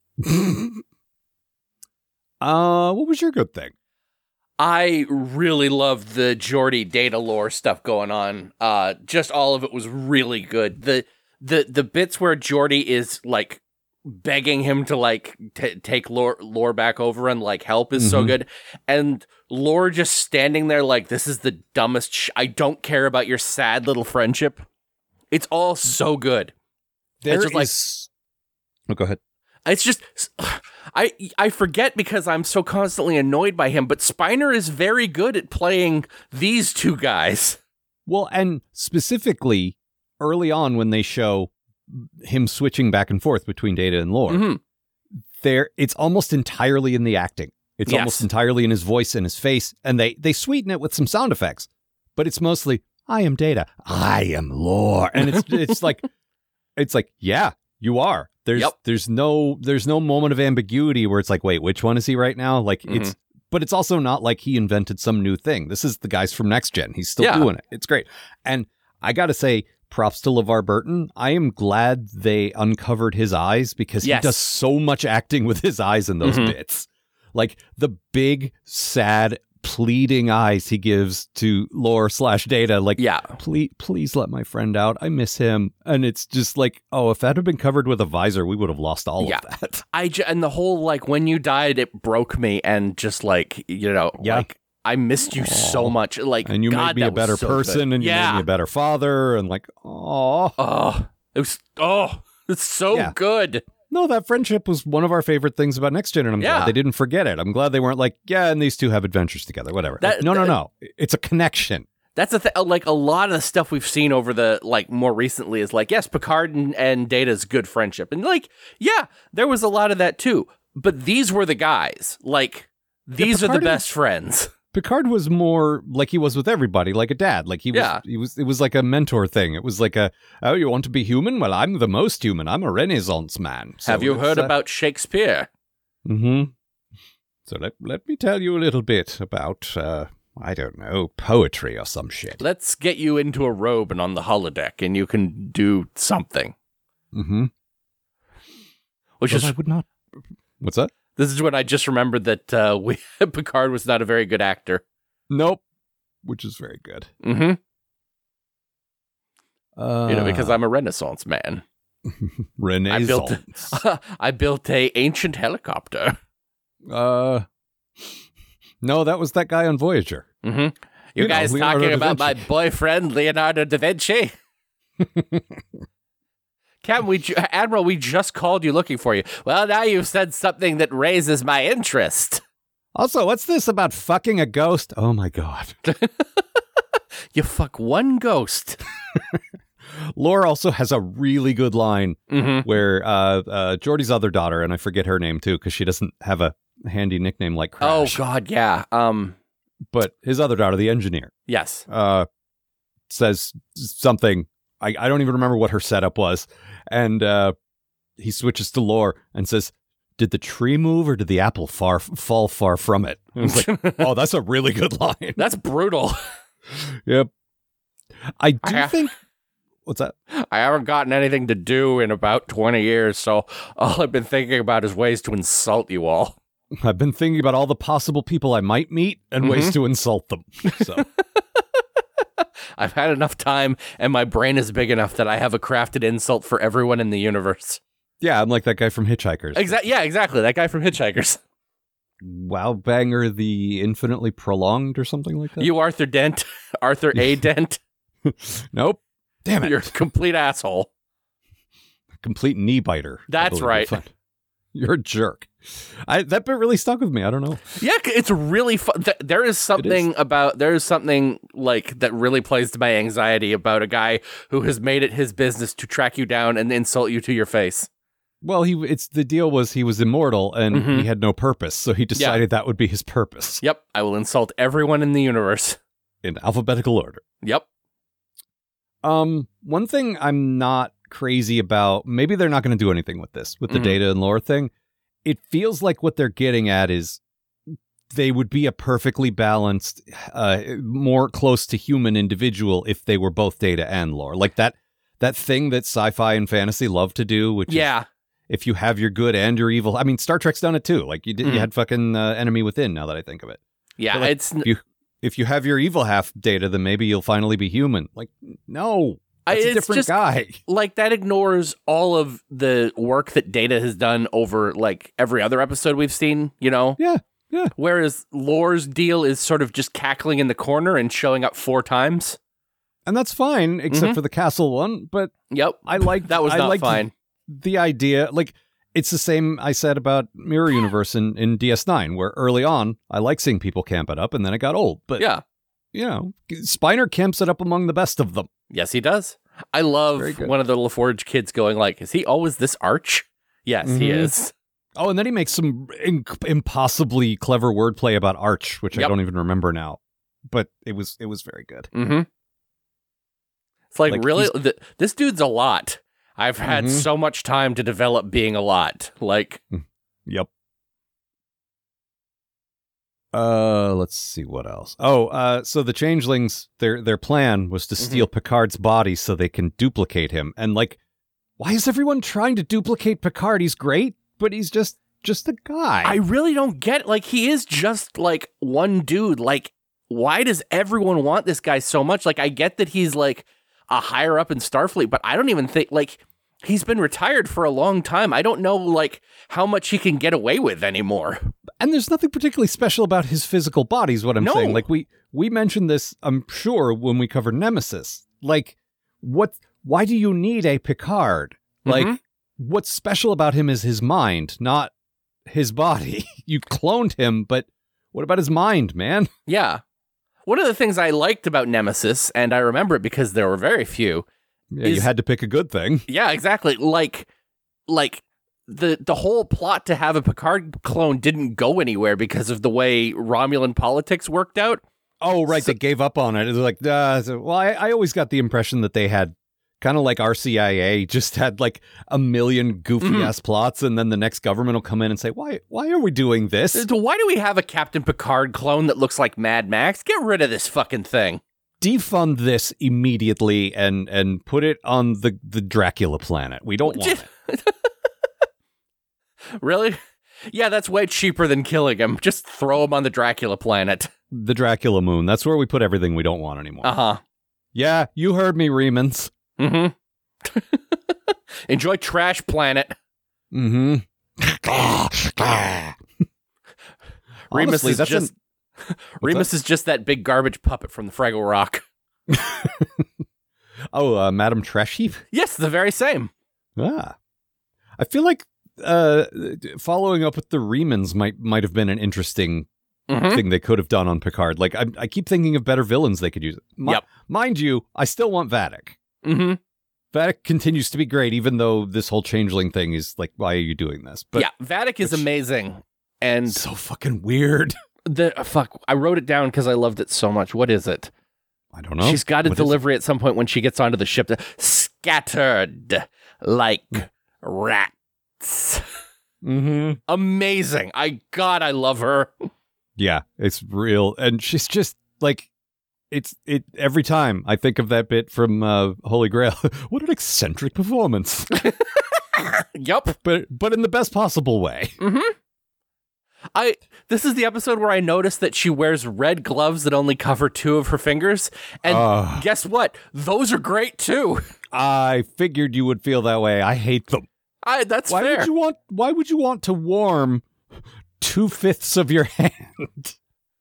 [SPEAKER 3] uh, what was your good thing?
[SPEAKER 4] I really loved the Geordi data lore stuff going on. Uh, just all of it was really good. The the the bits where Geordi is like begging him to like t- take lore, lore back over and like help is mm-hmm. so good, and Lore just standing there like, this is the dumbest sh- I don't care about your sad little friendship. It's all so good.
[SPEAKER 3] There
[SPEAKER 4] it's just
[SPEAKER 3] is... like, oh, go ahead.
[SPEAKER 4] It's just, I I forget because I'm so constantly annoyed by him, but Spiner is very good at playing these two guys.
[SPEAKER 3] Well, and specifically early on when they show him switching back and forth between Data and Lore.
[SPEAKER 4] Mm-hmm.
[SPEAKER 3] There, it's almost entirely in the acting. It's
[SPEAKER 4] Yes.
[SPEAKER 3] almost entirely in his voice and his face, and they they sweeten it with some sound effects. But it's mostly, I am Data, I am Lore, and it's it's like it's like yeah, you are. There's
[SPEAKER 4] Yep.
[SPEAKER 3] there's no there's no moment of ambiguity where it's like, wait, which one is he right now? Like
[SPEAKER 4] Mm-hmm.
[SPEAKER 3] it's, but it's also not like he invented some new thing. This is the guys from Next Gen. He's still
[SPEAKER 4] Yeah.
[SPEAKER 3] doing it. It's great, and I got to say, props to LeVar Burton. I am glad they uncovered his eyes because
[SPEAKER 4] Yes.
[SPEAKER 3] he does so much acting with his eyes in those
[SPEAKER 4] Mhm.
[SPEAKER 3] bits. Like the big, sad, pleading eyes he gives to Lore slash Data. Like,
[SPEAKER 4] Yeah.
[SPEAKER 3] please, please let my friend out. I miss him. And it's just like, oh, if that had been covered with a visor, we would have lost all
[SPEAKER 4] Yeah.
[SPEAKER 3] of that.
[SPEAKER 4] I j- and the whole like when you died, it broke me, and just like you know,
[SPEAKER 3] Yeah.
[SPEAKER 4] like I missed you so
[SPEAKER 3] Aw.
[SPEAKER 4] much. Like,
[SPEAKER 3] And you
[SPEAKER 4] God,
[SPEAKER 3] made me a
[SPEAKER 4] that was
[SPEAKER 3] better
[SPEAKER 4] so
[SPEAKER 3] person,
[SPEAKER 4] good.
[SPEAKER 3] and you
[SPEAKER 4] yeah.
[SPEAKER 3] made me a better father, and like, oh.
[SPEAKER 4] Oh, it was. Oh, it's so
[SPEAKER 3] Yeah.
[SPEAKER 4] good.
[SPEAKER 3] No, that friendship was one of our favorite things about Next Gen, and I'm
[SPEAKER 4] Yeah.
[SPEAKER 3] glad they didn't forget it. I'm glad they weren't like, yeah, and these two have adventures together, whatever.
[SPEAKER 4] That-
[SPEAKER 3] Like, no, no,
[SPEAKER 4] that-
[SPEAKER 3] no. It's a connection.
[SPEAKER 4] That's the thing. Like a lot of the stuff we've seen over the like more recently is like, yes, Picard and, and Data's good friendship, and like, yeah, there was a lot of that too. But these were the guys. Like, these are the
[SPEAKER 3] Picard
[SPEAKER 4] best
[SPEAKER 3] is-
[SPEAKER 4] friends.
[SPEAKER 3] Picard was more like he was with everybody, like a dad. Like he was,
[SPEAKER 4] Yeah.
[SPEAKER 3] he was. It was like a mentor thing. It was like a, oh, you want to be human? Well, I'm the most human. I'm a Renaissance man. So
[SPEAKER 4] Have you
[SPEAKER 3] it's,
[SPEAKER 4] heard
[SPEAKER 3] uh,
[SPEAKER 4] about Shakespeare?
[SPEAKER 3] Mm-hmm. So let let me tell you a little bit about, uh, I don't know, poetry or some shit.
[SPEAKER 4] Let's get you into a robe and on the holodeck, and you can do something.
[SPEAKER 3] Mm-hmm.
[SPEAKER 4] Which
[SPEAKER 3] Well,
[SPEAKER 4] is
[SPEAKER 3] I would not. What's that?
[SPEAKER 4] this is when I just remembered that uh, we Picard was not a very good actor.
[SPEAKER 3] Nope. Which is very good.
[SPEAKER 4] Mm-hmm.
[SPEAKER 3] Uh,
[SPEAKER 4] You know, because I'm a Renaissance man.
[SPEAKER 3] Renaissance.
[SPEAKER 4] I built I built a ancient helicopter.
[SPEAKER 3] Uh, no, that was that guy on Voyager.
[SPEAKER 4] Mm-hmm. You,
[SPEAKER 3] You know,
[SPEAKER 4] guys
[SPEAKER 3] Leonardo
[SPEAKER 4] talking
[SPEAKER 3] da
[SPEAKER 4] about my
[SPEAKER 3] Vinci.
[SPEAKER 4] boyfriend Leonardo da Vinci? Captain, we ju- Admiral, we just called you looking for you. Well, now you've said something that raises my interest.
[SPEAKER 3] Also, what's this about fucking a ghost? Oh my god.
[SPEAKER 4] You fuck one ghost.
[SPEAKER 3] Lore also has a really good line
[SPEAKER 4] Mm-hmm.
[SPEAKER 3] where uh, uh, Geordi's other daughter, and I forget her name too because she doesn't have a handy nickname like
[SPEAKER 4] Oh
[SPEAKER 3] Crash.
[SPEAKER 4] God, yeah. Um,
[SPEAKER 3] But his other daughter, the engineer,
[SPEAKER 4] yes.
[SPEAKER 3] uh, says something. I, I don't even remember what her setup was. And uh, he switches to Lore and says, did the tree move or did the apple far fall far from it? And I was like, oh, that's a really good line.
[SPEAKER 4] That's brutal.
[SPEAKER 3] Yep. I do
[SPEAKER 4] I-
[SPEAKER 3] think. What's that?
[SPEAKER 4] I haven't gotten anything to do in about twenty years, so all I've been thinking about is ways to insult you all.
[SPEAKER 3] I've been thinking about all the possible people I might meet and ways to insult them. So
[SPEAKER 4] I've had enough time, and my brain is big enough that I have a crafted insult for everyone in the universe.
[SPEAKER 3] yeah, I'm like that guy from Hitchhikers.
[SPEAKER 4] Exactly. Yeah, exactly. That guy from Hitchhikers.
[SPEAKER 3] Wow, Banger the Infinitely Prolonged or something like that.
[SPEAKER 4] You, Arthur Dent, Arthur A. Dent.
[SPEAKER 3] Nope. Damn it.
[SPEAKER 4] You're a complete asshole.
[SPEAKER 3] Complete knee biter. I
[SPEAKER 4] That's
[SPEAKER 3] believe you'll
[SPEAKER 4] right.
[SPEAKER 3] find. You're a jerk. I, that bit really stuck with me. I don't know.
[SPEAKER 4] Yeah, it's really fun. Th- there is something about there is something like that really plays to my anxiety about a guy who has made it his business to track you down and insult you to your face.
[SPEAKER 3] Well, he it's the deal was he was immortal and
[SPEAKER 4] Mhm.
[SPEAKER 3] he had no purpose, so he decided that would be his purpose
[SPEAKER 4] Yep, I will insult everyone in the universe.
[SPEAKER 3] in alphabetical order.
[SPEAKER 4] Yep.
[SPEAKER 3] Um, one thing I'm not crazy about, maybe they're not going to do anything with this, with the
[SPEAKER 4] Mhm.
[SPEAKER 3] Data and Lore thing. It feels like what they're getting at is they would be a perfectly balanced, uh, more close to human individual if they were both Data and Lore. Like that, that thing that sci-fi and fantasy love to do, which is
[SPEAKER 4] Yeah.
[SPEAKER 3] if you have your good and your evil. I mean, Star Trek's done it too. Like you did,
[SPEAKER 4] Mhm.
[SPEAKER 3] you had fucking uh, Enemy Within. Now that I think of it,
[SPEAKER 4] Yeah,
[SPEAKER 3] But, like,
[SPEAKER 4] it's
[SPEAKER 3] if you if you have your evil half Data, then maybe you'll finally be human. Like no,
[SPEAKER 4] I-
[SPEAKER 3] that's a
[SPEAKER 4] it's
[SPEAKER 3] different
[SPEAKER 4] just-
[SPEAKER 3] guy.
[SPEAKER 4] like that ignores all of the work that Data has done over like every other episode we've seen, you know?
[SPEAKER 3] Yeah, yeah.
[SPEAKER 4] Whereas Lore's deal is sort of just cackling in the corner and showing up four times.
[SPEAKER 3] And that's fine, except
[SPEAKER 4] Mhm.
[SPEAKER 3] for the castle one. But
[SPEAKER 4] Yep.
[SPEAKER 3] I like
[SPEAKER 4] That was
[SPEAKER 3] I
[SPEAKER 4] not
[SPEAKER 3] liked
[SPEAKER 4] fine.
[SPEAKER 3] The idea, like it's the same I said about Mirror Universe in, in D S nine, where early on I like seeing people camp it up, and then it got old. But
[SPEAKER 4] Yeah.
[SPEAKER 3] you know, Spiner camps it up among the best of them.
[SPEAKER 4] Yes, he does. I love
[SPEAKER 3] Very good.
[SPEAKER 4] one of the LaForge kids going like, is he always this arch? Yes, mm-hmm. he is.
[SPEAKER 3] Oh, and then he makes some in- impossibly clever wordplay about Arch, which yep. I don't even remember now. But it was it was very good.
[SPEAKER 4] Mm-hmm. It's like, like really, th- this dude's a lot. I've had mm-hmm. so much time to develop being a lot. Like,
[SPEAKER 3] yep. Uh, let's see what else. Oh, uh, so the changelings, their their plan was to steal mm-hmm. Picard's body so they can duplicate him. And like, why is everyone trying to duplicate Picard? He's great, but he's just just a guy.
[SPEAKER 4] I really don't get. Like, he is just like one dude. Like, why does everyone want this guy so much? Like, I get that he's like a higher up in Starfleet, but I don't even think like he's been retired for a long time. I don't know like how much he can get away with anymore.
[SPEAKER 3] And there's nothing particularly special about his physical body is what I'm
[SPEAKER 4] no.
[SPEAKER 3] saying. Like we we mentioned this, I'm sure, when we covered Nemesis. Like, what? Why do you need a Picard? Like, mm-hmm. what's special about him is his mind, not his body. You cloned him, but what about his mind, man?
[SPEAKER 4] Yeah. One of the things I liked about Nemesis, and I remember it because there were very few.
[SPEAKER 3] Yeah,
[SPEAKER 4] is,
[SPEAKER 3] you had to pick a good thing.
[SPEAKER 4] Yeah, exactly. Like, like the the whole plot to have a Picard clone didn't go anywhere because of the way Romulan politics worked out.
[SPEAKER 3] Oh, right.
[SPEAKER 4] So,
[SPEAKER 3] they gave up on it. It was like, uh, so, well, I, I always got the impression that they had kind of like R C I A, just had like a million goofy mm-hmm. ass plots, and then the next government will come in and say, why why are we doing this?
[SPEAKER 4] Why do we have a Captain Picard clone that looks like Mad Max? Get rid of this fucking thing.
[SPEAKER 3] Defund this immediately and and put it on the, the Dracula planet. We don't want it.
[SPEAKER 4] Really? Yeah, that's way cheaper than killing him. Just throw him on the Dracula planet.
[SPEAKER 3] The Dracula moon. That's where we put everything we don't want anymore.
[SPEAKER 4] Uh-huh.
[SPEAKER 3] Yeah, you heard me, Remans.
[SPEAKER 4] Mm-hmm. Enjoy Trash Planet.
[SPEAKER 3] Mm-hmm.
[SPEAKER 4] Remus
[SPEAKER 3] Honestly,
[SPEAKER 4] is
[SPEAKER 3] that's
[SPEAKER 4] just
[SPEAKER 3] an...
[SPEAKER 4] Remus
[SPEAKER 3] that?
[SPEAKER 4] is just that big garbage puppet from the Fraggle Rock.
[SPEAKER 3] Oh, uh, Madame Trash Heap?
[SPEAKER 4] Yes, the very same.
[SPEAKER 3] Ah. I feel like uh, following up with the Remans might might have been an interesting mm-hmm. thing they could have done on Picard. Like, I, I keep thinking of better villains they could use. Mi-
[SPEAKER 4] yep.
[SPEAKER 3] Mind you, I still want Vadic.
[SPEAKER 4] Mm-hmm.
[SPEAKER 3] Vadic continues to be great, even though this whole changeling thing is like, why are you doing this? But
[SPEAKER 4] yeah, Vadic is amazing. And
[SPEAKER 3] so fucking weird.
[SPEAKER 4] The uh, fuck, I wrote it down because I loved it so much. What is it?
[SPEAKER 3] I don't know.
[SPEAKER 4] She's got a
[SPEAKER 3] what
[SPEAKER 4] delivery at some point when she gets onto the ship. Scattered like rats.
[SPEAKER 3] Mm-hmm.
[SPEAKER 4] Amazing. I God, I love her.
[SPEAKER 3] Yeah, it's real, and she's just like, it's it. Every time I think of that bit from uh, Holy Grail, what an eccentric performance.
[SPEAKER 4] Yup,
[SPEAKER 3] but but in the best possible way.
[SPEAKER 4] Mm-hmm. I this is the episode where I noticed that she wears red gloves that only cover two of her fingers, and uh, guess what? Those are great too.
[SPEAKER 3] I figured you would feel that way. I hate them.
[SPEAKER 4] I that's
[SPEAKER 3] why
[SPEAKER 4] fair.
[SPEAKER 3] Would you want? Why would you want to warm two fifths of your hand?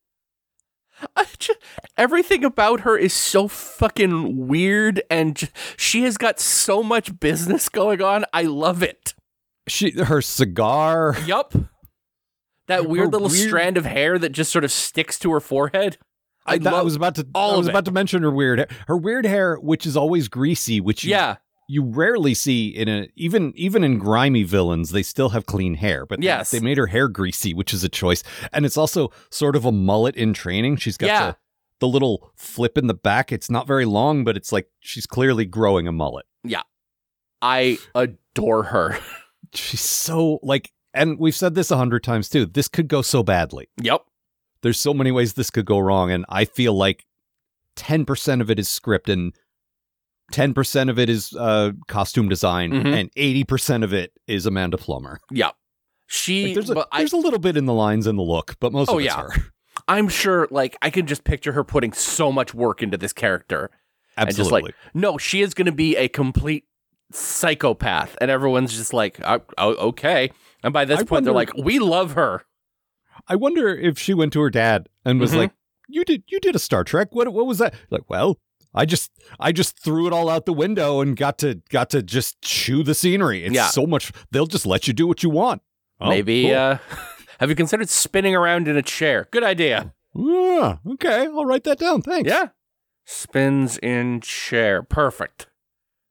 [SPEAKER 4] I just, everything about her is so fucking weird, and she has got so much business going on. I love it.
[SPEAKER 3] She her cigar.
[SPEAKER 4] Yup. That weird
[SPEAKER 3] her
[SPEAKER 4] little
[SPEAKER 3] weird...
[SPEAKER 4] strand of hair that just sort of sticks to her forehead. I,
[SPEAKER 3] I, that,
[SPEAKER 4] love
[SPEAKER 3] I was about to.
[SPEAKER 4] all
[SPEAKER 3] I was
[SPEAKER 4] of
[SPEAKER 3] about
[SPEAKER 4] it.
[SPEAKER 3] to mention her weird, hair. her weird hair, which is always greasy, which you,
[SPEAKER 4] yeah,
[SPEAKER 3] you rarely see in a even even in grimy villains. They still have clean hair, but
[SPEAKER 4] yes.
[SPEAKER 3] they, they made her hair greasy, which is a choice, and it's also sort of a mullet in training. She's got
[SPEAKER 4] yeah.
[SPEAKER 3] the, the little flip in the back. It's not very long, but it's like she's clearly growing a mullet.
[SPEAKER 4] Yeah, I adore her.
[SPEAKER 3] She's so like. And we've said this a hundred times, too. This could go so badly.
[SPEAKER 4] Yep.
[SPEAKER 3] There's so many ways this could go wrong. And I feel like ten percent of it is script and ten percent of it is uh, costume design. Mm-hmm. And eighty percent of it is Amanda Plummer.
[SPEAKER 4] Yep. She,
[SPEAKER 3] like there's a,
[SPEAKER 4] but
[SPEAKER 3] there's
[SPEAKER 4] I,
[SPEAKER 3] a little bit in the lines and the look, but most
[SPEAKER 4] oh,
[SPEAKER 3] of it's
[SPEAKER 4] yeah.
[SPEAKER 3] her.
[SPEAKER 4] I'm sure, like, I can just picture her putting so much work into this character.
[SPEAKER 3] Absolutely.
[SPEAKER 4] And just like, no, she is going to be a complete psychopath. And everyone's just like, oh, oh, okay. And by this I point, wonder, they're like, we love her.
[SPEAKER 3] I wonder if she went to her dad and was mm-hmm. like, you did you did a Star Trek? What what was that? Like, well, I just I just threw it all out the window and got to got to just chew the scenery. It's
[SPEAKER 4] yeah.
[SPEAKER 3] so much. They'll just let you do what you want. Oh,
[SPEAKER 4] Maybe,
[SPEAKER 3] cool.
[SPEAKER 4] uh, have you considered spinning around in a chair? Good idea.
[SPEAKER 3] Yeah, okay, I'll write that down. Thanks.
[SPEAKER 4] Yeah. Spins in chair. Perfect.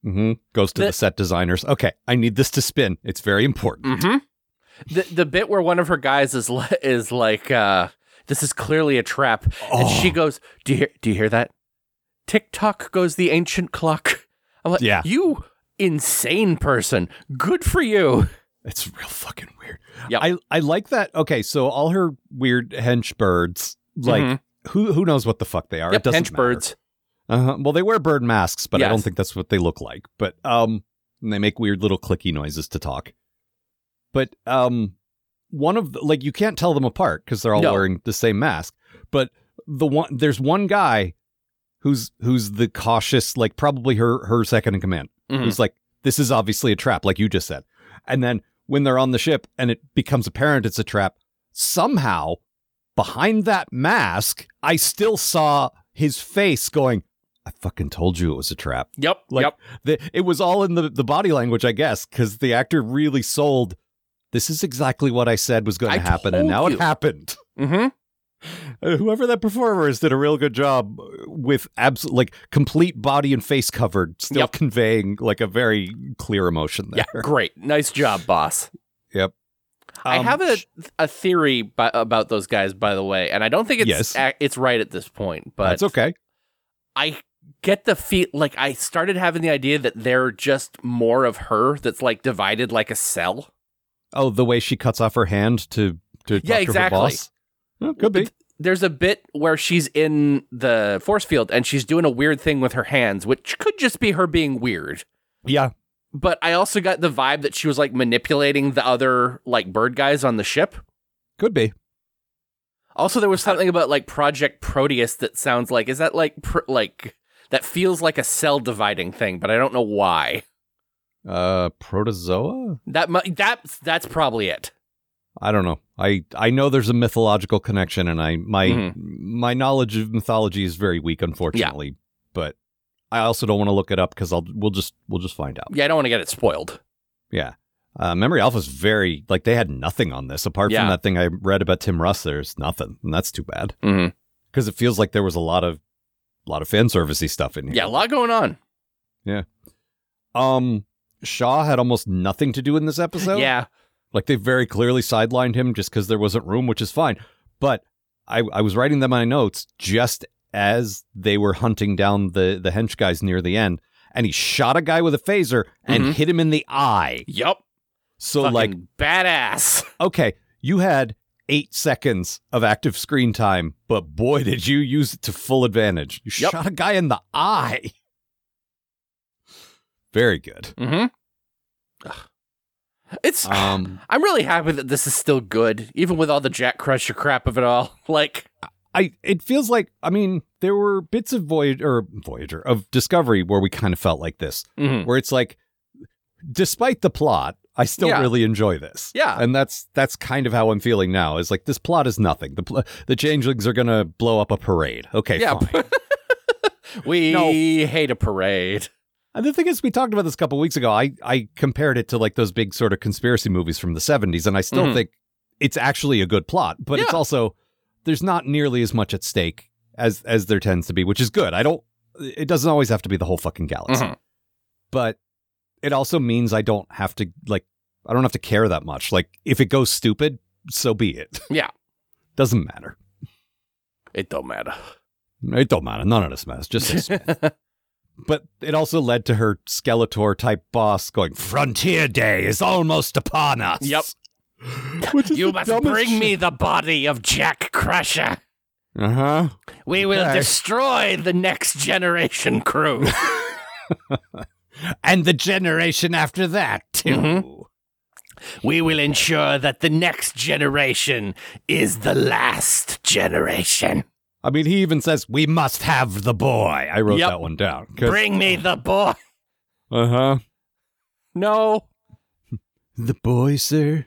[SPEAKER 3] Mm-hmm. Goes to
[SPEAKER 4] The-
[SPEAKER 3] the set designers. Okay, I need this to spin. It's very important.
[SPEAKER 4] Mm-hmm. The the bit where one of her guys is li- is like, uh, "This is clearly a trap,"
[SPEAKER 3] Oh.
[SPEAKER 4] and she goes, "Do you hear? Do you hear that? Tick tock goes the ancient clock." I'm like,
[SPEAKER 3] Yeah.
[SPEAKER 4] "You insane person! Good for you."
[SPEAKER 3] It's real fucking weird.
[SPEAKER 4] Yep.
[SPEAKER 3] I, I like that. Okay, so all her weird hench birds, like,
[SPEAKER 4] Mhm.
[SPEAKER 3] who who knows what the fuck they are?
[SPEAKER 4] Yep,
[SPEAKER 3] it doesn't
[SPEAKER 4] hench
[SPEAKER 3] matter.
[SPEAKER 4] birds.
[SPEAKER 3] Uh-huh. Well, they wear bird masks, but I don't
[SPEAKER 4] Yes.
[SPEAKER 3] think that's what they look like. But um, and they make weird little clicky noises to talk. But um, one of the, like you can't tell them apart because they're all
[SPEAKER 4] No.
[SPEAKER 3] wearing the same mask. But the one there's one guy who's who's the cautious, like probably her her second in command,
[SPEAKER 4] Mhm.
[SPEAKER 3] who's like, this is obviously a trap, like you just said. And then when they're on the ship and it becomes apparent it's a trap, somehow behind that mask, I still saw his face going, I fucking told you it was a trap.
[SPEAKER 4] Yep.
[SPEAKER 3] Like
[SPEAKER 4] yep.
[SPEAKER 3] the, it was all in the, the body language, I guess, because the actor really sold, this is exactly what I said was going
[SPEAKER 4] I
[SPEAKER 3] to happen. And
[SPEAKER 4] told
[SPEAKER 3] now
[SPEAKER 4] you.
[SPEAKER 3] it happened.
[SPEAKER 4] Mm-hmm.
[SPEAKER 3] Uh, Whoever that performer is did a real good job with abs- like complete body and face covered, still
[SPEAKER 4] Yep.
[SPEAKER 3] conveying like a very clear emotion there.
[SPEAKER 4] Yeah. Great. Nice job, boss.
[SPEAKER 3] Yep.
[SPEAKER 4] I
[SPEAKER 3] Um,
[SPEAKER 4] have a
[SPEAKER 3] sh-
[SPEAKER 4] a theory by, about those guys, by the way, and I don't think it's
[SPEAKER 3] Yes.
[SPEAKER 4] a, it's right at this point, but
[SPEAKER 3] That's okay.
[SPEAKER 4] I get the feel like I started having the idea that they're just more of her that's like divided like a cell.
[SPEAKER 3] Oh, the way she cuts off her hand to to
[SPEAKER 4] Yeah,
[SPEAKER 3] talk to her
[SPEAKER 4] exactly.
[SPEAKER 3] boss? Oh, could be.
[SPEAKER 4] There's a bit where she's in the force field and she's doing a weird thing with her hands, which could just be her being weird.
[SPEAKER 3] Yeah.
[SPEAKER 4] But I also got the vibe that she was like manipulating the other like bird guys on the ship.
[SPEAKER 3] Could be.
[SPEAKER 4] Also, there was something about like Project Proteus that sounds like, is that like pr- like that feels like a cell dividing thing, but I don't know why.
[SPEAKER 3] Uh, protozoa?
[SPEAKER 4] That mu- that's that's probably it.
[SPEAKER 3] I don't know. I I know there's a mythological connection, and I my
[SPEAKER 4] Mhm.
[SPEAKER 3] my knowledge of mythology is very weak, unfortunately. But I also don't want to look it up because I'll we'll just we'll just find out.
[SPEAKER 4] Yeah, I don't want to get it spoiled.
[SPEAKER 3] Yeah. Uh, Memory Alpha's very like they had nothing on this apart
[SPEAKER 4] Yeah.
[SPEAKER 3] from that thing I read about Tim Russ. There's nothing, and that's too bad
[SPEAKER 4] Mm-hmm.
[SPEAKER 3] because it feels like there was a lot of a lot of fan servicey stuff in here.
[SPEAKER 4] Yeah, a lot going on.
[SPEAKER 3] Um, Shaw had almost nothing to do in this episode.
[SPEAKER 4] Yeah.
[SPEAKER 3] Like they very clearly sidelined him just because there wasn't room, which is fine. But I, I was writing them my notes just as they were hunting down the, the hench guys near the end, and he shot a guy with a phaser and
[SPEAKER 4] Mhm.
[SPEAKER 3] hit him in the eye.
[SPEAKER 4] Yup.
[SPEAKER 3] So
[SPEAKER 4] Fucking
[SPEAKER 3] like,
[SPEAKER 4] badass.
[SPEAKER 3] okay, you had eight seconds of active screen time, but boy, did you use it to full advantage. You
[SPEAKER 4] Yep.
[SPEAKER 3] shot a guy in the eye. Very good.
[SPEAKER 4] Mm-hmm. It's.
[SPEAKER 3] Um,
[SPEAKER 4] I'm really happy that this is still good, even with all the Jack Crusher crap of it all. Like,
[SPEAKER 3] I it feels like I mean there were bits of Voyager or Voyager of Discovery where we kind of felt like this,
[SPEAKER 4] mhm.
[SPEAKER 3] where it's like, despite the plot, I still
[SPEAKER 4] Yeah.
[SPEAKER 3] really enjoy this.
[SPEAKER 4] Yeah.
[SPEAKER 3] and that's that's kind of how I'm feeling now. Is like this plot is nothing. The pl- the changelings are gonna blow up a parade. Okay,
[SPEAKER 4] Yeah.
[SPEAKER 3] fine.
[SPEAKER 4] we
[SPEAKER 3] No.
[SPEAKER 4] hate a parade.
[SPEAKER 3] And the thing is, we talked about this a couple weeks ago. I I compared it to like those big sort of conspiracy movies from the seventies, and I still
[SPEAKER 4] Mhm.
[SPEAKER 3] think it's actually a good plot, but it's
[SPEAKER 4] Yeah.
[SPEAKER 3] also there's not nearly as much at stake as as there tends to be, which is good. I don't. It doesn't always have to be the whole fucking galaxy,
[SPEAKER 4] Mhm.
[SPEAKER 3] but it also means I don't have to like I don't have to care that much. Like if it goes stupid, so be it.
[SPEAKER 4] Yeah.
[SPEAKER 3] Doesn't matter.
[SPEAKER 4] It don't matter.
[SPEAKER 3] It don't matter. None of this matters. Just say Smith. But it also led to her Skeletor type boss going, "Frontier Day is almost upon us."
[SPEAKER 4] Yep.
[SPEAKER 3] Which is
[SPEAKER 4] You
[SPEAKER 3] the
[SPEAKER 4] must
[SPEAKER 3] dumbest
[SPEAKER 4] bring
[SPEAKER 3] shit.
[SPEAKER 4] me the body of Jack Crusher.
[SPEAKER 3] Uh huh.
[SPEAKER 4] We will
[SPEAKER 3] Okay.
[SPEAKER 4] destroy the next generation crew.
[SPEAKER 3] And the generation after that too.
[SPEAKER 4] Mhm. We will ensure that the next generation is the last generation.
[SPEAKER 3] I mean, he even says, "We must have the boy." I wrote
[SPEAKER 4] Yep.
[SPEAKER 3] that one down.
[SPEAKER 4] Bring me the boy.
[SPEAKER 3] Uh huh.
[SPEAKER 4] No.
[SPEAKER 3] The boy, sir.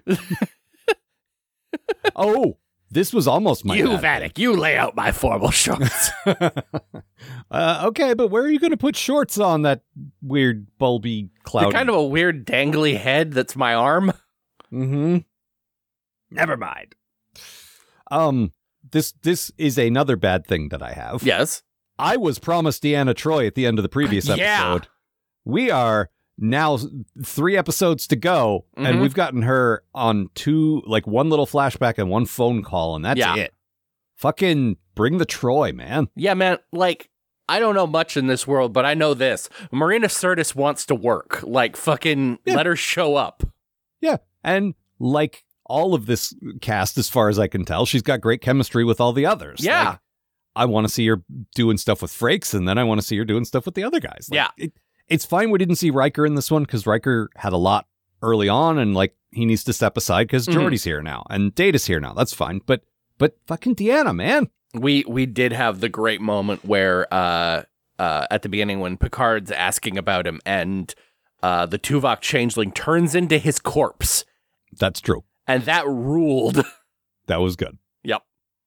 [SPEAKER 3] Oh, this was almost my
[SPEAKER 4] you,
[SPEAKER 3] bad
[SPEAKER 4] Vatic, you lay out my formal shorts.
[SPEAKER 3] uh, okay, but where are you going to put shorts on that weird bulby cloud?
[SPEAKER 4] You're kind of a weird dangly head that's my arm.
[SPEAKER 3] Mm-hmm. Never mind. Um, this this is another bad thing that I have.
[SPEAKER 4] Yes.
[SPEAKER 3] I was promised Deanna Troi at the end of the previous episode.
[SPEAKER 4] Yeah.
[SPEAKER 3] we are now three episodes to go, mm-hmm. and we've gotten her on two, like one little flashback and one phone call, and that's
[SPEAKER 4] yeah.
[SPEAKER 3] it. Fucking bring the Troy, man.
[SPEAKER 4] Yeah, man. Like, I don't know much in this world, but I know this. Marina Sirtis wants to work. Like, fucking yeah. let her show up.
[SPEAKER 3] Yeah. And like all of this cast, as far as I can tell, she's got great chemistry with all the others.
[SPEAKER 4] Yeah.
[SPEAKER 3] Like, I want to see her doing stuff with Frakes, and then I want to see her doing stuff with the other guys. Like,
[SPEAKER 4] yeah.
[SPEAKER 3] It, it's fine we didn't see Riker in this one, because Riker had a lot early on, and like he needs to step aside because mm-hmm. Geordi's here now, and Data's here now. That's fine. But but fucking Deanna, man.
[SPEAKER 4] We we did have the great moment where uh, uh, at the beginning when Picard's asking about him, and uh, the Tuvok changeling turns into his corpse.
[SPEAKER 3] That's true.
[SPEAKER 4] And that ruled.
[SPEAKER 3] That was good.
[SPEAKER 4] Yep.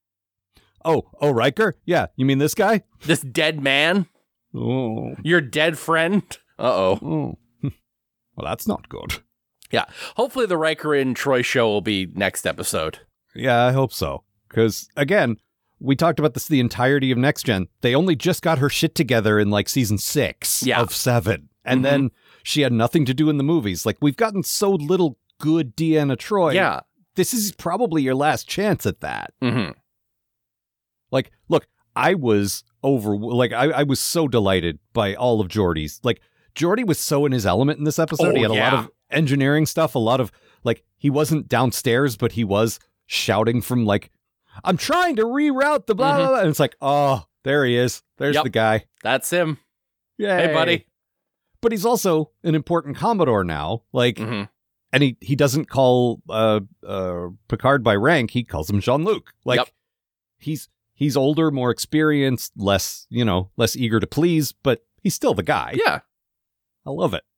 [SPEAKER 3] Oh, oh, Riker? Yeah, you mean this guy?
[SPEAKER 4] This dead man?
[SPEAKER 3] Oh.
[SPEAKER 4] Your dead friend? Uh-oh.
[SPEAKER 3] Oh. Well, that's not good.
[SPEAKER 4] Yeah. Hopefully the Riker and Troy show will be next episode.
[SPEAKER 3] Yeah, I hope so. Because, again, we talked about this the entirety of Next Gen. They only just got her shit together in, like, season six
[SPEAKER 4] yeah.
[SPEAKER 3] of seven. And
[SPEAKER 4] mm-hmm.
[SPEAKER 3] then she had nothing to do in the movies. Like, we've gotten so little good Deanna Troy.
[SPEAKER 4] Yeah.
[SPEAKER 3] This is probably your last chance at that.
[SPEAKER 4] Mm-hmm.
[SPEAKER 3] Like, look, I was over, like, I, I was so delighted by all of Geordi's. Like, Geordi was so in his element in this episode.
[SPEAKER 4] Oh,
[SPEAKER 3] he had a
[SPEAKER 4] yeah.
[SPEAKER 3] lot of engineering stuff, a lot of, like, he wasn't downstairs, but he was shouting from, like, I'm trying to reroute the blah, mm-hmm. blah, blah. And it's like, oh, there he is. There's
[SPEAKER 4] yep.
[SPEAKER 3] the guy.
[SPEAKER 4] That's him.
[SPEAKER 3] Yay.
[SPEAKER 4] Hey, buddy.
[SPEAKER 3] But he's also an important Commodore now. Like,
[SPEAKER 4] mm-hmm.
[SPEAKER 3] and he, he doesn't call uh, uh, Picard by rank. He calls him Jean-Luc. Like,
[SPEAKER 4] yep.
[SPEAKER 3] he's he's older, more experienced, less, you know, less eager to please, but he's still the guy.
[SPEAKER 4] Yeah.
[SPEAKER 3] I love it.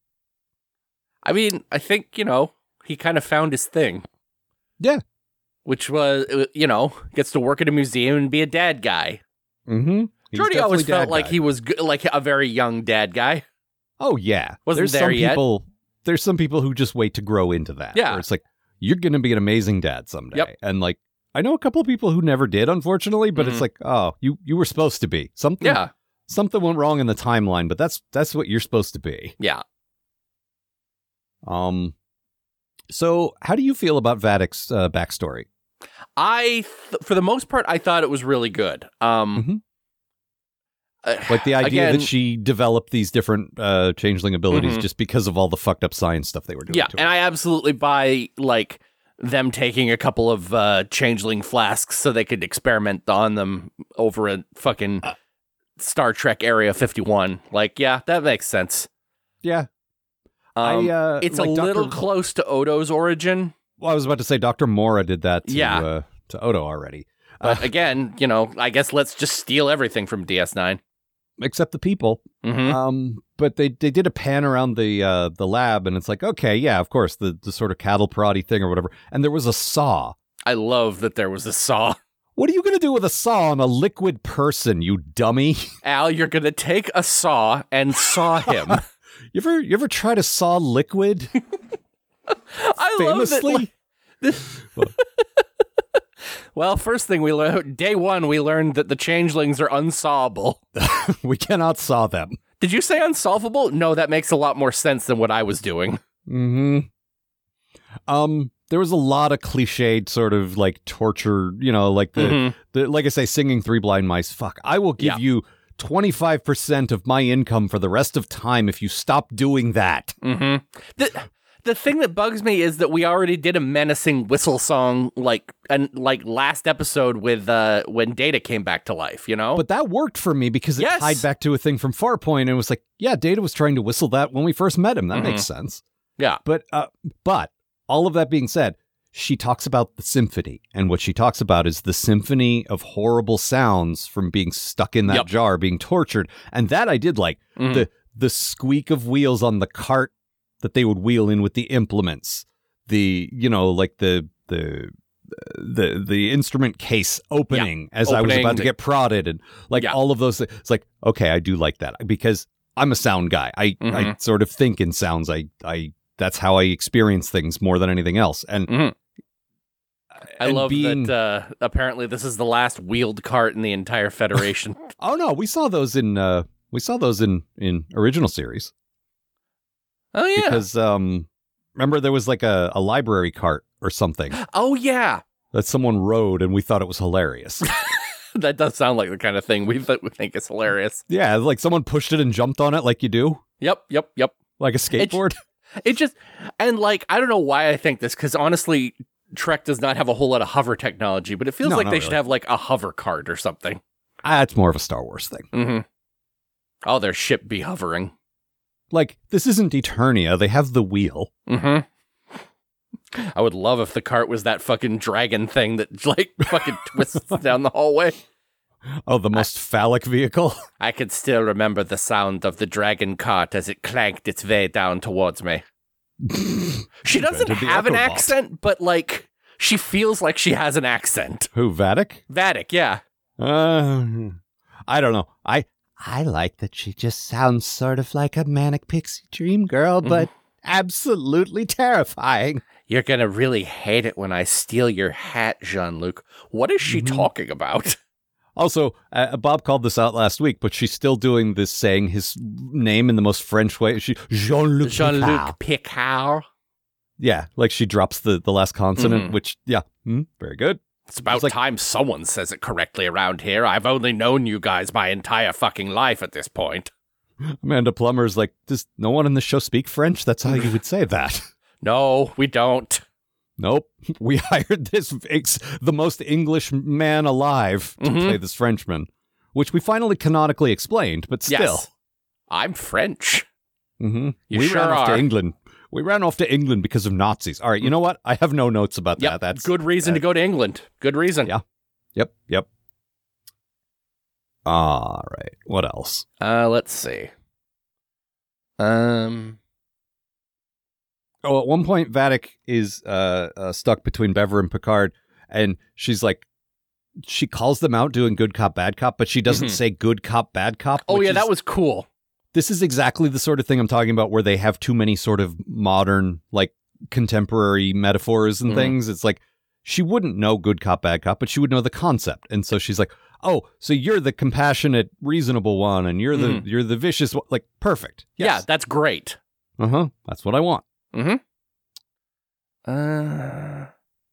[SPEAKER 4] I mean, I think, you know, he kind of found his thing.
[SPEAKER 3] Yeah.
[SPEAKER 4] Which was, you know, gets to work at a museum and be a dad guy.
[SPEAKER 3] Mm-hmm.
[SPEAKER 4] Geordi always felt like guy. he was good, like a very young dad guy.
[SPEAKER 3] Oh, yeah.
[SPEAKER 4] Wasn't
[SPEAKER 3] there's
[SPEAKER 4] there
[SPEAKER 3] some
[SPEAKER 4] yet.
[SPEAKER 3] People, there's some people who just wait to grow into that.
[SPEAKER 4] Yeah.
[SPEAKER 3] Where it's like, you're going to be an amazing dad someday.
[SPEAKER 4] Yep.
[SPEAKER 3] And like, I know a couple of people who never did, unfortunately, but
[SPEAKER 4] mm-hmm.
[SPEAKER 3] it's like, oh, you, you were supposed to be. Something,
[SPEAKER 4] yeah.
[SPEAKER 3] something went wrong in the timeline, but that's that's what you're supposed to be.
[SPEAKER 4] Yeah.
[SPEAKER 3] Um. So, how do you feel about Vadic's uh, backstory?
[SPEAKER 4] I, th- for the most part, I thought it was really good. Um,
[SPEAKER 3] mm-hmm.
[SPEAKER 4] uh,
[SPEAKER 3] like the idea
[SPEAKER 4] again,
[SPEAKER 3] that she developed these different uh, changeling abilities
[SPEAKER 4] mm-hmm.
[SPEAKER 3] just because of all the fucked up science stuff they were doing.
[SPEAKER 4] Yeah,
[SPEAKER 3] to her.
[SPEAKER 4] and I absolutely buy like them taking a couple of uh, changeling flasks so they could experiment on them over a fucking uh, Star Trek Area fifty-one. Like, yeah, that makes sense.
[SPEAKER 3] Yeah.
[SPEAKER 4] Um,
[SPEAKER 3] I, uh,
[SPEAKER 4] it's
[SPEAKER 3] like
[SPEAKER 4] a little
[SPEAKER 3] Doctor
[SPEAKER 4] close to Odo's origin.
[SPEAKER 3] Well, I was about to say Doctor Mora did that to,
[SPEAKER 4] yeah.
[SPEAKER 3] uh, to Odo already.
[SPEAKER 4] But
[SPEAKER 3] uh,
[SPEAKER 4] again, you know, I guess let's just steal everything from D S nine.
[SPEAKER 3] Except the people.
[SPEAKER 4] Mm-hmm.
[SPEAKER 3] Um, but they, they did a pan around the uh, the lab, and it's like, okay, yeah, of course, the, the sort of cattle proddy thing or whatever. And there was a saw.
[SPEAKER 4] I love that there was a saw.
[SPEAKER 3] What are you going to do with a saw on a liquid person, you dummy?
[SPEAKER 4] Al, you're going to take a saw and saw him.
[SPEAKER 3] You ever you ever try to saw liquid?
[SPEAKER 4] I
[SPEAKER 3] Famously?
[SPEAKER 4] love that. Like, well, first thing we learned, day one, we learned that the changelings are unsawable.
[SPEAKER 3] We cannot saw them.
[SPEAKER 4] Did you say unsolvable? No, that makes a lot more sense than what I was doing.
[SPEAKER 3] Mm-hmm. Um, there was a lot of cliched sort of like torture, you know, like the,
[SPEAKER 4] mm-hmm.
[SPEAKER 3] the like I say, singing Three Blind Mice. Fuck, I will give
[SPEAKER 4] yeah.
[SPEAKER 3] you twenty-five percent of my income for the rest of time if you stop doing that.
[SPEAKER 4] Mm-hmm. The the thing that bugs me is that we already did a menacing whistle song like and like last episode with uh when Data came back to life, you know?
[SPEAKER 3] But that worked for me because it
[SPEAKER 4] yes.
[SPEAKER 3] tied back to a thing from Farpoint, and it was like, yeah, Data was trying to whistle that when we first met him. That
[SPEAKER 4] mm-hmm.
[SPEAKER 3] makes sense.
[SPEAKER 4] Yeah.
[SPEAKER 3] But uh, but all of that being said, she talks about the symphony, and what she talks about is the symphony of horrible sounds from being stuck in that
[SPEAKER 4] yep.
[SPEAKER 3] jar, being tortured. And that I did like.
[SPEAKER 4] Mm-hmm.
[SPEAKER 3] The the squeak of wheels on the cart that they would wheel in with the implements. The, you know, like the the the the instrument case opening
[SPEAKER 4] yeah.
[SPEAKER 3] as
[SPEAKER 4] opening,
[SPEAKER 3] I was about to
[SPEAKER 4] the,
[SPEAKER 3] get prodded, and like
[SPEAKER 4] yeah.
[SPEAKER 3] all of those things. It's like, okay, I do like that because I'm a sound guy. I,
[SPEAKER 4] mm-hmm.
[SPEAKER 3] I sort of think in sounds. I I that's how I experience things more than anything else. And
[SPEAKER 4] mm-hmm. I
[SPEAKER 3] and
[SPEAKER 4] love
[SPEAKER 3] being,
[SPEAKER 4] that uh, apparently this is the last wheeled cart in the entire Federation.
[SPEAKER 3] Oh no, we saw those in uh, we saw those in, in original series.
[SPEAKER 4] Oh, yeah.
[SPEAKER 3] Because, um, remember there was like a, a library cart or something
[SPEAKER 4] Oh, yeah.
[SPEAKER 3] that someone rode and we thought it was hilarious.
[SPEAKER 4] That does sound like the kind of thing we, th- we think is hilarious.
[SPEAKER 3] Yeah, like someone pushed it and jumped on it like you do.
[SPEAKER 4] Yep, yep, yep.
[SPEAKER 3] Like a skateboard.
[SPEAKER 4] It, it just, and like, I don't know why I think this, because honestly, Trek does not have a whole lot of hover technology, but it feels
[SPEAKER 3] No,
[SPEAKER 4] like
[SPEAKER 3] not
[SPEAKER 4] they
[SPEAKER 3] really.
[SPEAKER 4] should have like a hover cart or something.
[SPEAKER 3] Ah, it's more of a Star Wars thing.
[SPEAKER 4] Mm-hmm. Oh, their ship be hovering.
[SPEAKER 3] Like, this isn't Eternia. They have the wheel.
[SPEAKER 4] Mm-hmm. I would love if the cart was that fucking dragon thing that like fucking twists down the hallway.
[SPEAKER 3] Oh, the most I- phallic vehicle.
[SPEAKER 4] I can still remember the sound of the dragon cart as it clanked its way down towards me. She doesn't have an accent, but like she feels like she has an accent.
[SPEAKER 3] Who, Vatic?
[SPEAKER 4] Vatic, yeah.
[SPEAKER 3] Uh, I don't know. I I like that she just sounds sort of like a manic pixie dream girl, but absolutely terrifying.
[SPEAKER 4] You're gonna really hate it when I steal your hat, Jean-Luc. What is she
[SPEAKER 3] Mhm.
[SPEAKER 4] talking about?
[SPEAKER 3] Also, uh, Bob called this out last week, but she's still doing this, saying his name in the most French way. She Jean-Luc
[SPEAKER 4] Jean-Luc
[SPEAKER 3] Picard.
[SPEAKER 4] Picard.
[SPEAKER 3] Yeah, like she drops the, the last consonant,
[SPEAKER 4] Mhm.
[SPEAKER 3] which, yeah, mm, very good.
[SPEAKER 4] It's about
[SPEAKER 3] It's like-
[SPEAKER 4] time someone says it correctly around here. I've only known you guys my entire fucking life at this point.
[SPEAKER 3] Amanda Plummer's like, does no one in the show speak French? That's how you would say that.
[SPEAKER 4] No, we don't.
[SPEAKER 3] Nope. We hired this ex- the most English man alive to
[SPEAKER 4] Mhm.
[SPEAKER 3] play this Frenchman, which we finally canonically explained, but still.
[SPEAKER 4] Yes. I'm French.
[SPEAKER 3] Mm-hmm.
[SPEAKER 4] You
[SPEAKER 3] we
[SPEAKER 4] sure
[SPEAKER 3] ran off
[SPEAKER 4] are.
[SPEAKER 3] to England. We ran off to England because of Nazis. All right, you know what? I have no notes about
[SPEAKER 4] Yep.
[SPEAKER 3] that. That's
[SPEAKER 4] good reason
[SPEAKER 3] uh,
[SPEAKER 4] to go to England. Good reason.
[SPEAKER 3] Yeah. Yep, yep. All right. What else?
[SPEAKER 4] Uh, let's see. Um.
[SPEAKER 3] Oh, at one point, Vatic is uh, uh, stuck between Bever and Picard, and she's like, she calls them out doing good cop, bad cop, but she doesn't
[SPEAKER 4] Mhm.
[SPEAKER 3] say good cop, bad cop.
[SPEAKER 4] Oh
[SPEAKER 3] which
[SPEAKER 4] yeah,
[SPEAKER 3] is-
[SPEAKER 4] that was cool.
[SPEAKER 3] This is exactly the sort of thing I'm talking about where they have too many sort of modern, like contemporary metaphors and
[SPEAKER 4] Mhm.
[SPEAKER 3] things. It's like she wouldn't know good cop, bad cop, but she would know the concept. And so she's like, oh, so you're the compassionate, reasonable one, and you're the
[SPEAKER 4] Mhm.
[SPEAKER 3] you're the vicious one. Like, perfect.
[SPEAKER 4] Yeah,
[SPEAKER 3] Yes.
[SPEAKER 4] that's great.
[SPEAKER 3] Uh-huh. That's what I want.
[SPEAKER 4] Mm-hmm. Uh,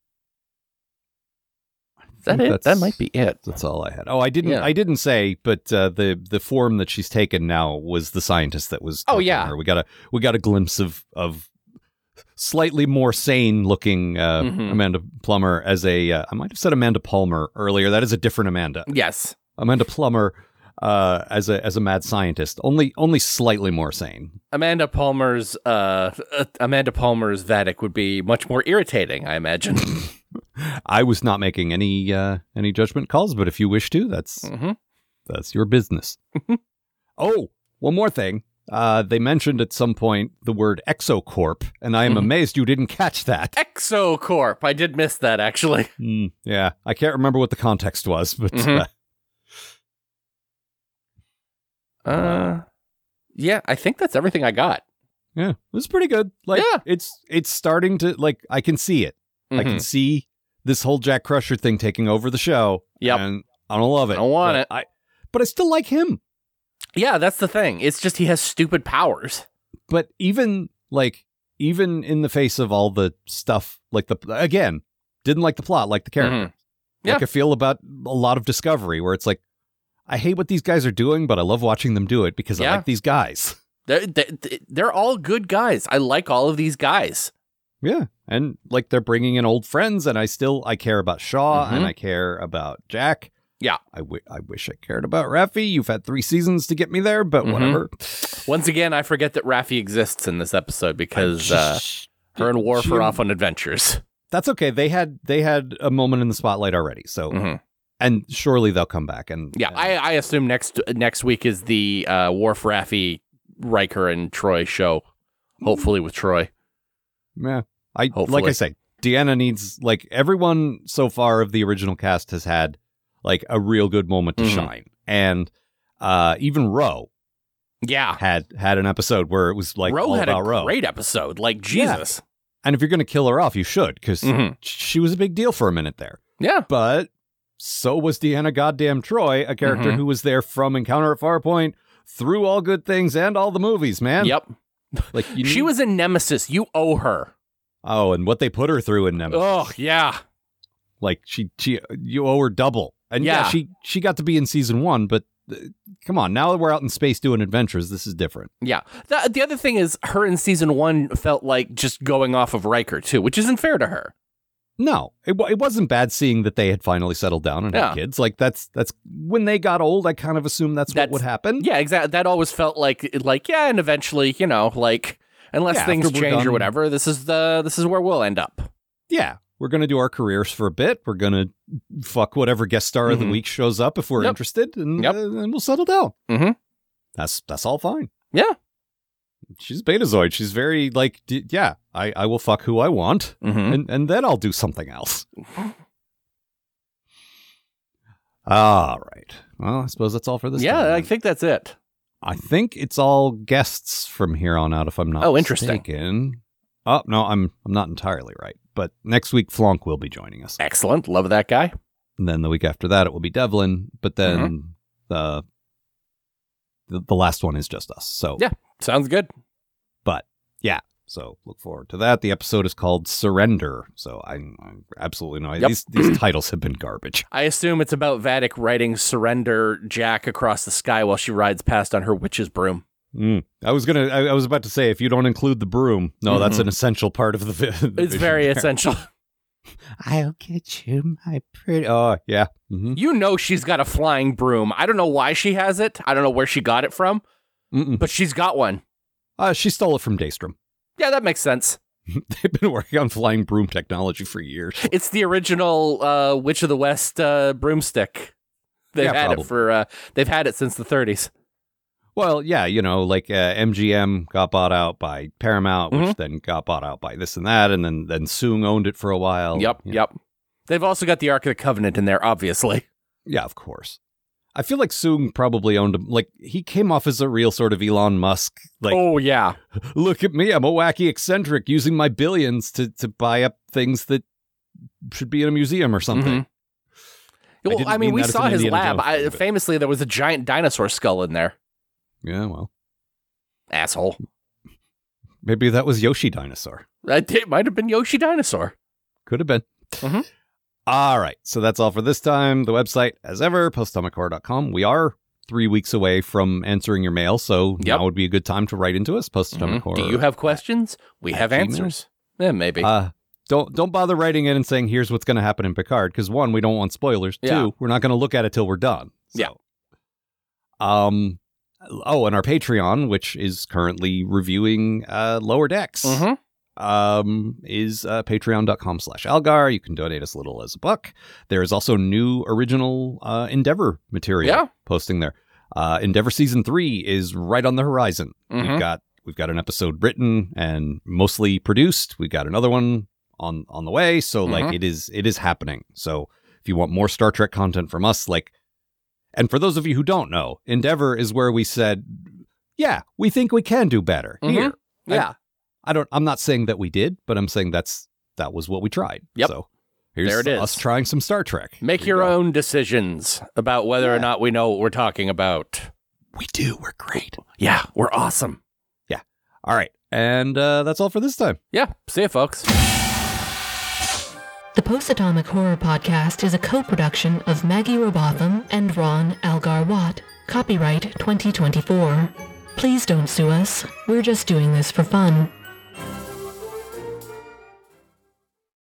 [SPEAKER 4] is that
[SPEAKER 3] think
[SPEAKER 4] it? That
[SPEAKER 3] that's-
[SPEAKER 4] might be it.
[SPEAKER 3] That's all I had. Oh, I didn't
[SPEAKER 4] Yeah.
[SPEAKER 3] I didn't say, but uh, the the form that she's taken now was the scientist that was
[SPEAKER 4] Oh,
[SPEAKER 3] torturing
[SPEAKER 4] yeah.
[SPEAKER 3] her. We got a we got a glimpse of of slightly more sane looking uh,
[SPEAKER 4] Mhm.
[SPEAKER 3] Amanda Plummer as a uh, I might have said Amanda Palmer earlier. That is a different Amanda.
[SPEAKER 4] Yes.
[SPEAKER 3] Amanda Plummer uh, as a as a mad scientist, only only slightly more sane.
[SPEAKER 4] Amanda Palmer's uh, uh Amanda Palmer's Vatic would be much more irritating, I imagine.
[SPEAKER 3] I was not making any uh, any judgment calls, but if you wish to, that's
[SPEAKER 4] mm-hmm.
[SPEAKER 3] that's your business. Oh, one more thing. Uh, they mentioned at some point the word Exocorp, and I am
[SPEAKER 4] Mhm.
[SPEAKER 3] amazed you didn't catch that.
[SPEAKER 4] Exocorp. I did miss that actually.
[SPEAKER 3] Mm, yeah, I can't remember what the context was, but
[SPEAKER 4] Mhm.
[SPEAKER 3] uh,
[SPEAKER 4] Uh, yeah, I think that's everything I got.
[SPEAKER 3] yeah, it was pretty good. Like,
[SPEAKER 4] Yeah.
[SPEAKER 3] it's it's starting to like I can see it. I can
[SPEAKER 4] Mhm.
[SPEAKER 3] see this whole Jack Crusher thing taking over the show.
[SPEAKER 4] Yep.
[SPEAKER 3] and I don't love it.
[SPEAKER 4] I don't want
[SPEAKER 3] but
[SPEAKER 4] it.
[SPEAKER 3] I, but I still like him.
[SPEAKER 4] Yeah, that's the thing. It's just he has stupid powers.
[SPEAKER 3] But even like even in the face of all the stuff, like the again, didn't like the plot, like the character.
[SPEAKER 4] Mhm. Yeah.
[SPEAKER 3] Like I feel about a lot of Discovery, where it's like, I hate what these guys are doing, but I love watching them do it because I
[SPEAKER 4] Yeah.
[SPEAKER 3] like these guys.
[SPEAKER 4] They're, they're, they're all good guys. I like all of these guys.
[SPEAKER 3] Yeah, and like they're bringing in old friends, and I still I care about Shaw
[SPEAKER 4] Mhm.
[SPEAKER 3] and I care about Jack.
[SPEAKER 4] Yeah.
[SPEAKER 3] I, w- I wish I cared about Raffi. You've had three seasons to get me there, but
[SPEAKER 4] Mhm.
[SPEAKER 3] whatever.
[SPEAKER 4] Once again, I forget that Raffi exists in this episode because uh, her and Worf
[SPEAKER 3] She-
[SPEAKER 4] are off on adventures.
[SPEAKER 3] That's okay. They had they had a moment in the spotlight already, so
[SPEAKER 4] Mhm.
[SPEAKER 3] and surely they'll come back. And
[SPEAKER 4] Yeah,
[SPEAKER 3] and-
[SPEAKER 4] I, I assume next next week is the uh, Worf, Raffi, Riker, and Troy show. Hopefully with Troy.
[SPEAKER 3] yeah. I like
[SPEAKER 4] Hopefully.
[SPEAKER 3] I say, Deanna needs like everyone so far of the original cast has had like a real good moment to
[SPEAKER 4] Mhm.
[SPEAKER 3] shine, and uh, even Ro
[SPEAKER 4] Yeah.
[SPEAKER 3] had had an episode where it was like
[SPEAKER 4] Ro
[SPEAKER 3] all
[SPEAKER 4] had a
[SPEAKER 3] about Ro.
[SPEAKER 4] great episode. Like, Jesus.
[SPEAKER 3] And if you're going to kill her off, you should, because
[SPEAKER 4] Mhm.
[SPEAKER 3] she was a big deal for a minute there.
[SPEAKER 4] Yeah.
[SPEAKER 3] But so was Deanna Goddamn Troy, a character
[SPEAKER 4] Mhm.
[SPEAKER 3] who was there from Encounter at Farpoint through all good things and all the movies, man.
[SPEAKER 4] Yep.
[SPEAKER 3] Like you
[SPEAKER 4] She
[SPEAKER 3] need-
[SPEAKER 4] was in Nemesis. You owe her.
[SPEAKER 3] Oh, and what they put her through in Nemesis.
[SPEAKER 4] Oh, yeah.
[SPEAKER 3] Like she, she, you owe her double. And yeah,
[SPEAKER 4] Yeah.
[SPEAKER 3] she, she got to be in season one, but uh, come on, now that we're out in space doing adventures, this is different.
[SPEAKER 4] Yeah. The, the other thing is, her in season one felt like just going off of Riker, too, which isn't fair to her.
[SPEAKER 3] No, it, wa- it wasn't bad seeing that they had finally settled down and
[SPEAKER 4] Yeah.
[SPEAKER 3] had kids. Like that's, that's when they got old, I kind of assumed that's,
[SPEAKER 4] That's-
[SPEAKER 3] what would happen.
[SPEAKER 4] Yeah, exactly. That always felt like, like, yeah, and eventually, you know, like, unless
[SPEAKER 3] Yeah,
[SPEAKER 4] things
[SPEAKER 3] after we're
[SPEAKER 4] change or
[SPEAKER 3] done-
[SPEAKER 4] whatever, this is the this is where we'll end up.
[SPEAKER 3] Yeah. We're going to do our careers for a bit. We're going to fuck whatever guest star of the
[SPEAKER 4] Mhm.
[SPEAKER 3] week shows up if we're
[SPEAKER 4] Yep.
[SPEAKER 3] interested, and,
[SPEAKER 4] Yep.
[SPEAKER 3] uh, and we'll settle down.
[SPEAKER 4] Mhm.
[SPEAKER 3] That's that's all fine.
[SPEAKER 4] Yeah.
[SPEAKER 3] She's Betazoid. She's very like, d- yeah, I, I will fuck who I want,
[SPEAKER 4] Mm-hmm.
[SPEAKER 3] and, and then I'll do something else. All right. Well, I suppose that's all for this
[SPEAKER 4] Yeah,
[SPEAKER 3] time.
[SPEAKER 4] I
[SPEAKER 3] then.
[SPEAKER 4] think that's it.
[SPEAKER 3] I think it's all guests from here on out, if I'm not
[SPEAKER 4] Oh, interesting.
[SPEAKER 3] mistaken. Oh, no, I'm I'm not entirely right. But next week, Flonk will be joining us.
[SPEAKER 4] Excellent. Love that guy.
[SPEAKER 3] And then the week after that, it will be Devlin. But then
[SPEAKER 4] Mm-hmm.
[SPEAKER 3] the, the the last one is just us. So,
[SPEAKER 4] Yeah. Sounds good.
[SPEAKER 3] but yeah. So look forward to that. The episode is called Surrender. So I, I absolutely know.
[SPEAKER 4] Yep.
[SPEAKER 3] These, these titles have been garbage.
[SPEAKER 4] I assume it's about Vatic writing "Surrender Jack" across the sky while she rides past on her witch's broom.
[SPEAKER 3] Mm. I was gonna. I, I was about to say, if you don't include the broom, no, that's
[SPEAKER 4] Mhm.
[SPEAKER 3] an essential part of the. Vi- the
[SPEAKER 4] It's
[SPEAKER 3] vision
[SPEAKER 4] very
[SPEAKER 3] there.
[SPEAKER 4] essential.
[SPEAKER 3] I'll get you, my pretty. Oh yeah. Mm-hmm.
[SPEAKER 4] You know she's got a flying broom. I don't know why she has it. I don't know where she got it from,
[SPEAKER 3] Mm-mm.
[SPEAKER 4] but she's got one.
[SPEAKER 3] Uh, she stole it from Daystrom.
[SPEAKER 4] Yeah, that makes sense.
[SPEAKER 3] They've been working on flying broom technology for years.
[SPEAKER 4] It's the original uh, Witch of the West uh, broomstick. They've
[SPEAKER 3] Yeah,
[SPEAKER 4] had
[SPEAKER 3] probably.
[SPEAKER 4] it for. Uh, they've had it since the thirties.
[SPEAKER 3] Well, yeah, you know, like uh, M G M got bought out by Paramount, which
[SPEAKER 4] Mhm.
[SPEAKER 3] then got bought out by this and that, and then then Soong owned it for a while.
[SPEAKER 4] Yep,
[SPEAKER 3] Yeah.
[SPEAKER 4] yep. They've also got the Ark of the Covenant in there, obviously.
[SPEAKER 3] Yeah, of course. I feel like Soong probably owned him. Like he came off as a real sort of Elon Musk. Like,
[SPEAKER 4] Oh yeah,
[SPEAKER 3] look at me, I'm a wacky eccentric using my billions to to buy up things that should be in a museum or something.
[SPEAKER 4] Mhm. Well,
[SPEAKER 3] didn't
[SPEAKER 4] I, mean,
[SPEAKER 3] mean
[SPEAKER 4] we
[SPEAKER 3] that as
[SPEAKER 4] saw
[SPEAKER 3] an
[SPEAKER 4] his
[SPEAKER 3] Indiana
[SPEAKER 4] lab.
[SPEAKER 3] Jones
[SPEAKER 4] I,
[SPEAKER 3] thing, but-
[SPEAKER 4] famously, there was a giant dinosaur skull in there.
[SPEAKER 3] Yeah, well,
[SPEAKER 4] Asshole.
[SPEAKER 3] maybe that was Yoshi Dinosaur.
[SPEAKER 4] That it might have been Yoshi Dinosaur.
[SPEAKER 3] Could have been.
[SPEAKER 4] Mhm.
[SPEAKER 3] All right. So that's all for this time. The website, as ever, post atomic horror dot com. We are three weeks away from answering your mail, so
[SPEAKER 4] Yep.
[SPEAKER 3] now would be a good time to write into us. Post atomic horror.
[SPEAKER 4] Do you have questions? We
[SPEAKER 3] at
[SPEAKER 4] have
[SPEAKER 3] Gmail?
[SPEAKER 4] answers. Yeah, maybe.
[SPEAKER 3] Uh, don't don't bother writing in and saying here's what's going to happen in Picard, because one, we don't want spoilers.
[SPEAKER 4] Yeah.
[SPEAKER 3] Two, we're not going to look at it till we're done. So.
[SPEAKER 4] Yeah.
[SPEAKER 3] Um. Oh, and our Patreon, which is currently reviewing uh, Lower Decks.
[SPEAKER 4] Mhm.
[SPEAKER 3] Um, is uh, patreon.com slash Algar. You can donate as little as a buck. There is also new original uh, Endeavor material
[SPEAKER 4] Yeah.
[SPEAKER 3] posting there. Uh, Endeavor season three is right on the horizon.
[SPEAKER 4] Mhm.
[SPEAKER 3] We've got we've got an episode written and mostly produced. We've got another one on on the way. So like
[SPEAKER 4] Mhm.
[SPEAKER 3] it is it is happening. So if you want more Star Trek content from us, like, and for those of you who don't know, Endeavor is where we said, yeah, we think we can do better
[SPEAKER 4] Mhm.
[SPEAKER 3] here.
[SPEAKER 4] Yeah.
[SPEAKER 3] I don't. I'm not saying that we did, but I'm saying that's that was what we tried.
[SPEAKER 4] Yep.
[SPEAKER 3] So here's
[SPEAKER 4] There it is.
[SPEAKER 3] us trying some Star Trek.
[SPEAKER 4] Make
[SPEAKER 3] Here you
[SPEAKER 4] your
[SPEAKER 3] go.
[SPEAKER 4] own decisions about whether or
[SPEAKER 3] Yeah.
[SPEAKER 4] not we know what we're talking about.
[SPEAKER 3] We do. We're great.
[SPEAKER 4] Yeah, we're awesome.
[SPEAKER 3] All right, and uh, that's all for this time.
[SPEAKER 4] Yeah, see you, folks.
[SPEAKER 2] The Post-Atomic Horror Podcast is a co-production of Maggie Robotham and Ron Algar Watt. Copyright twenty twenty-four. Please don't sue us. We're just doing this for fun.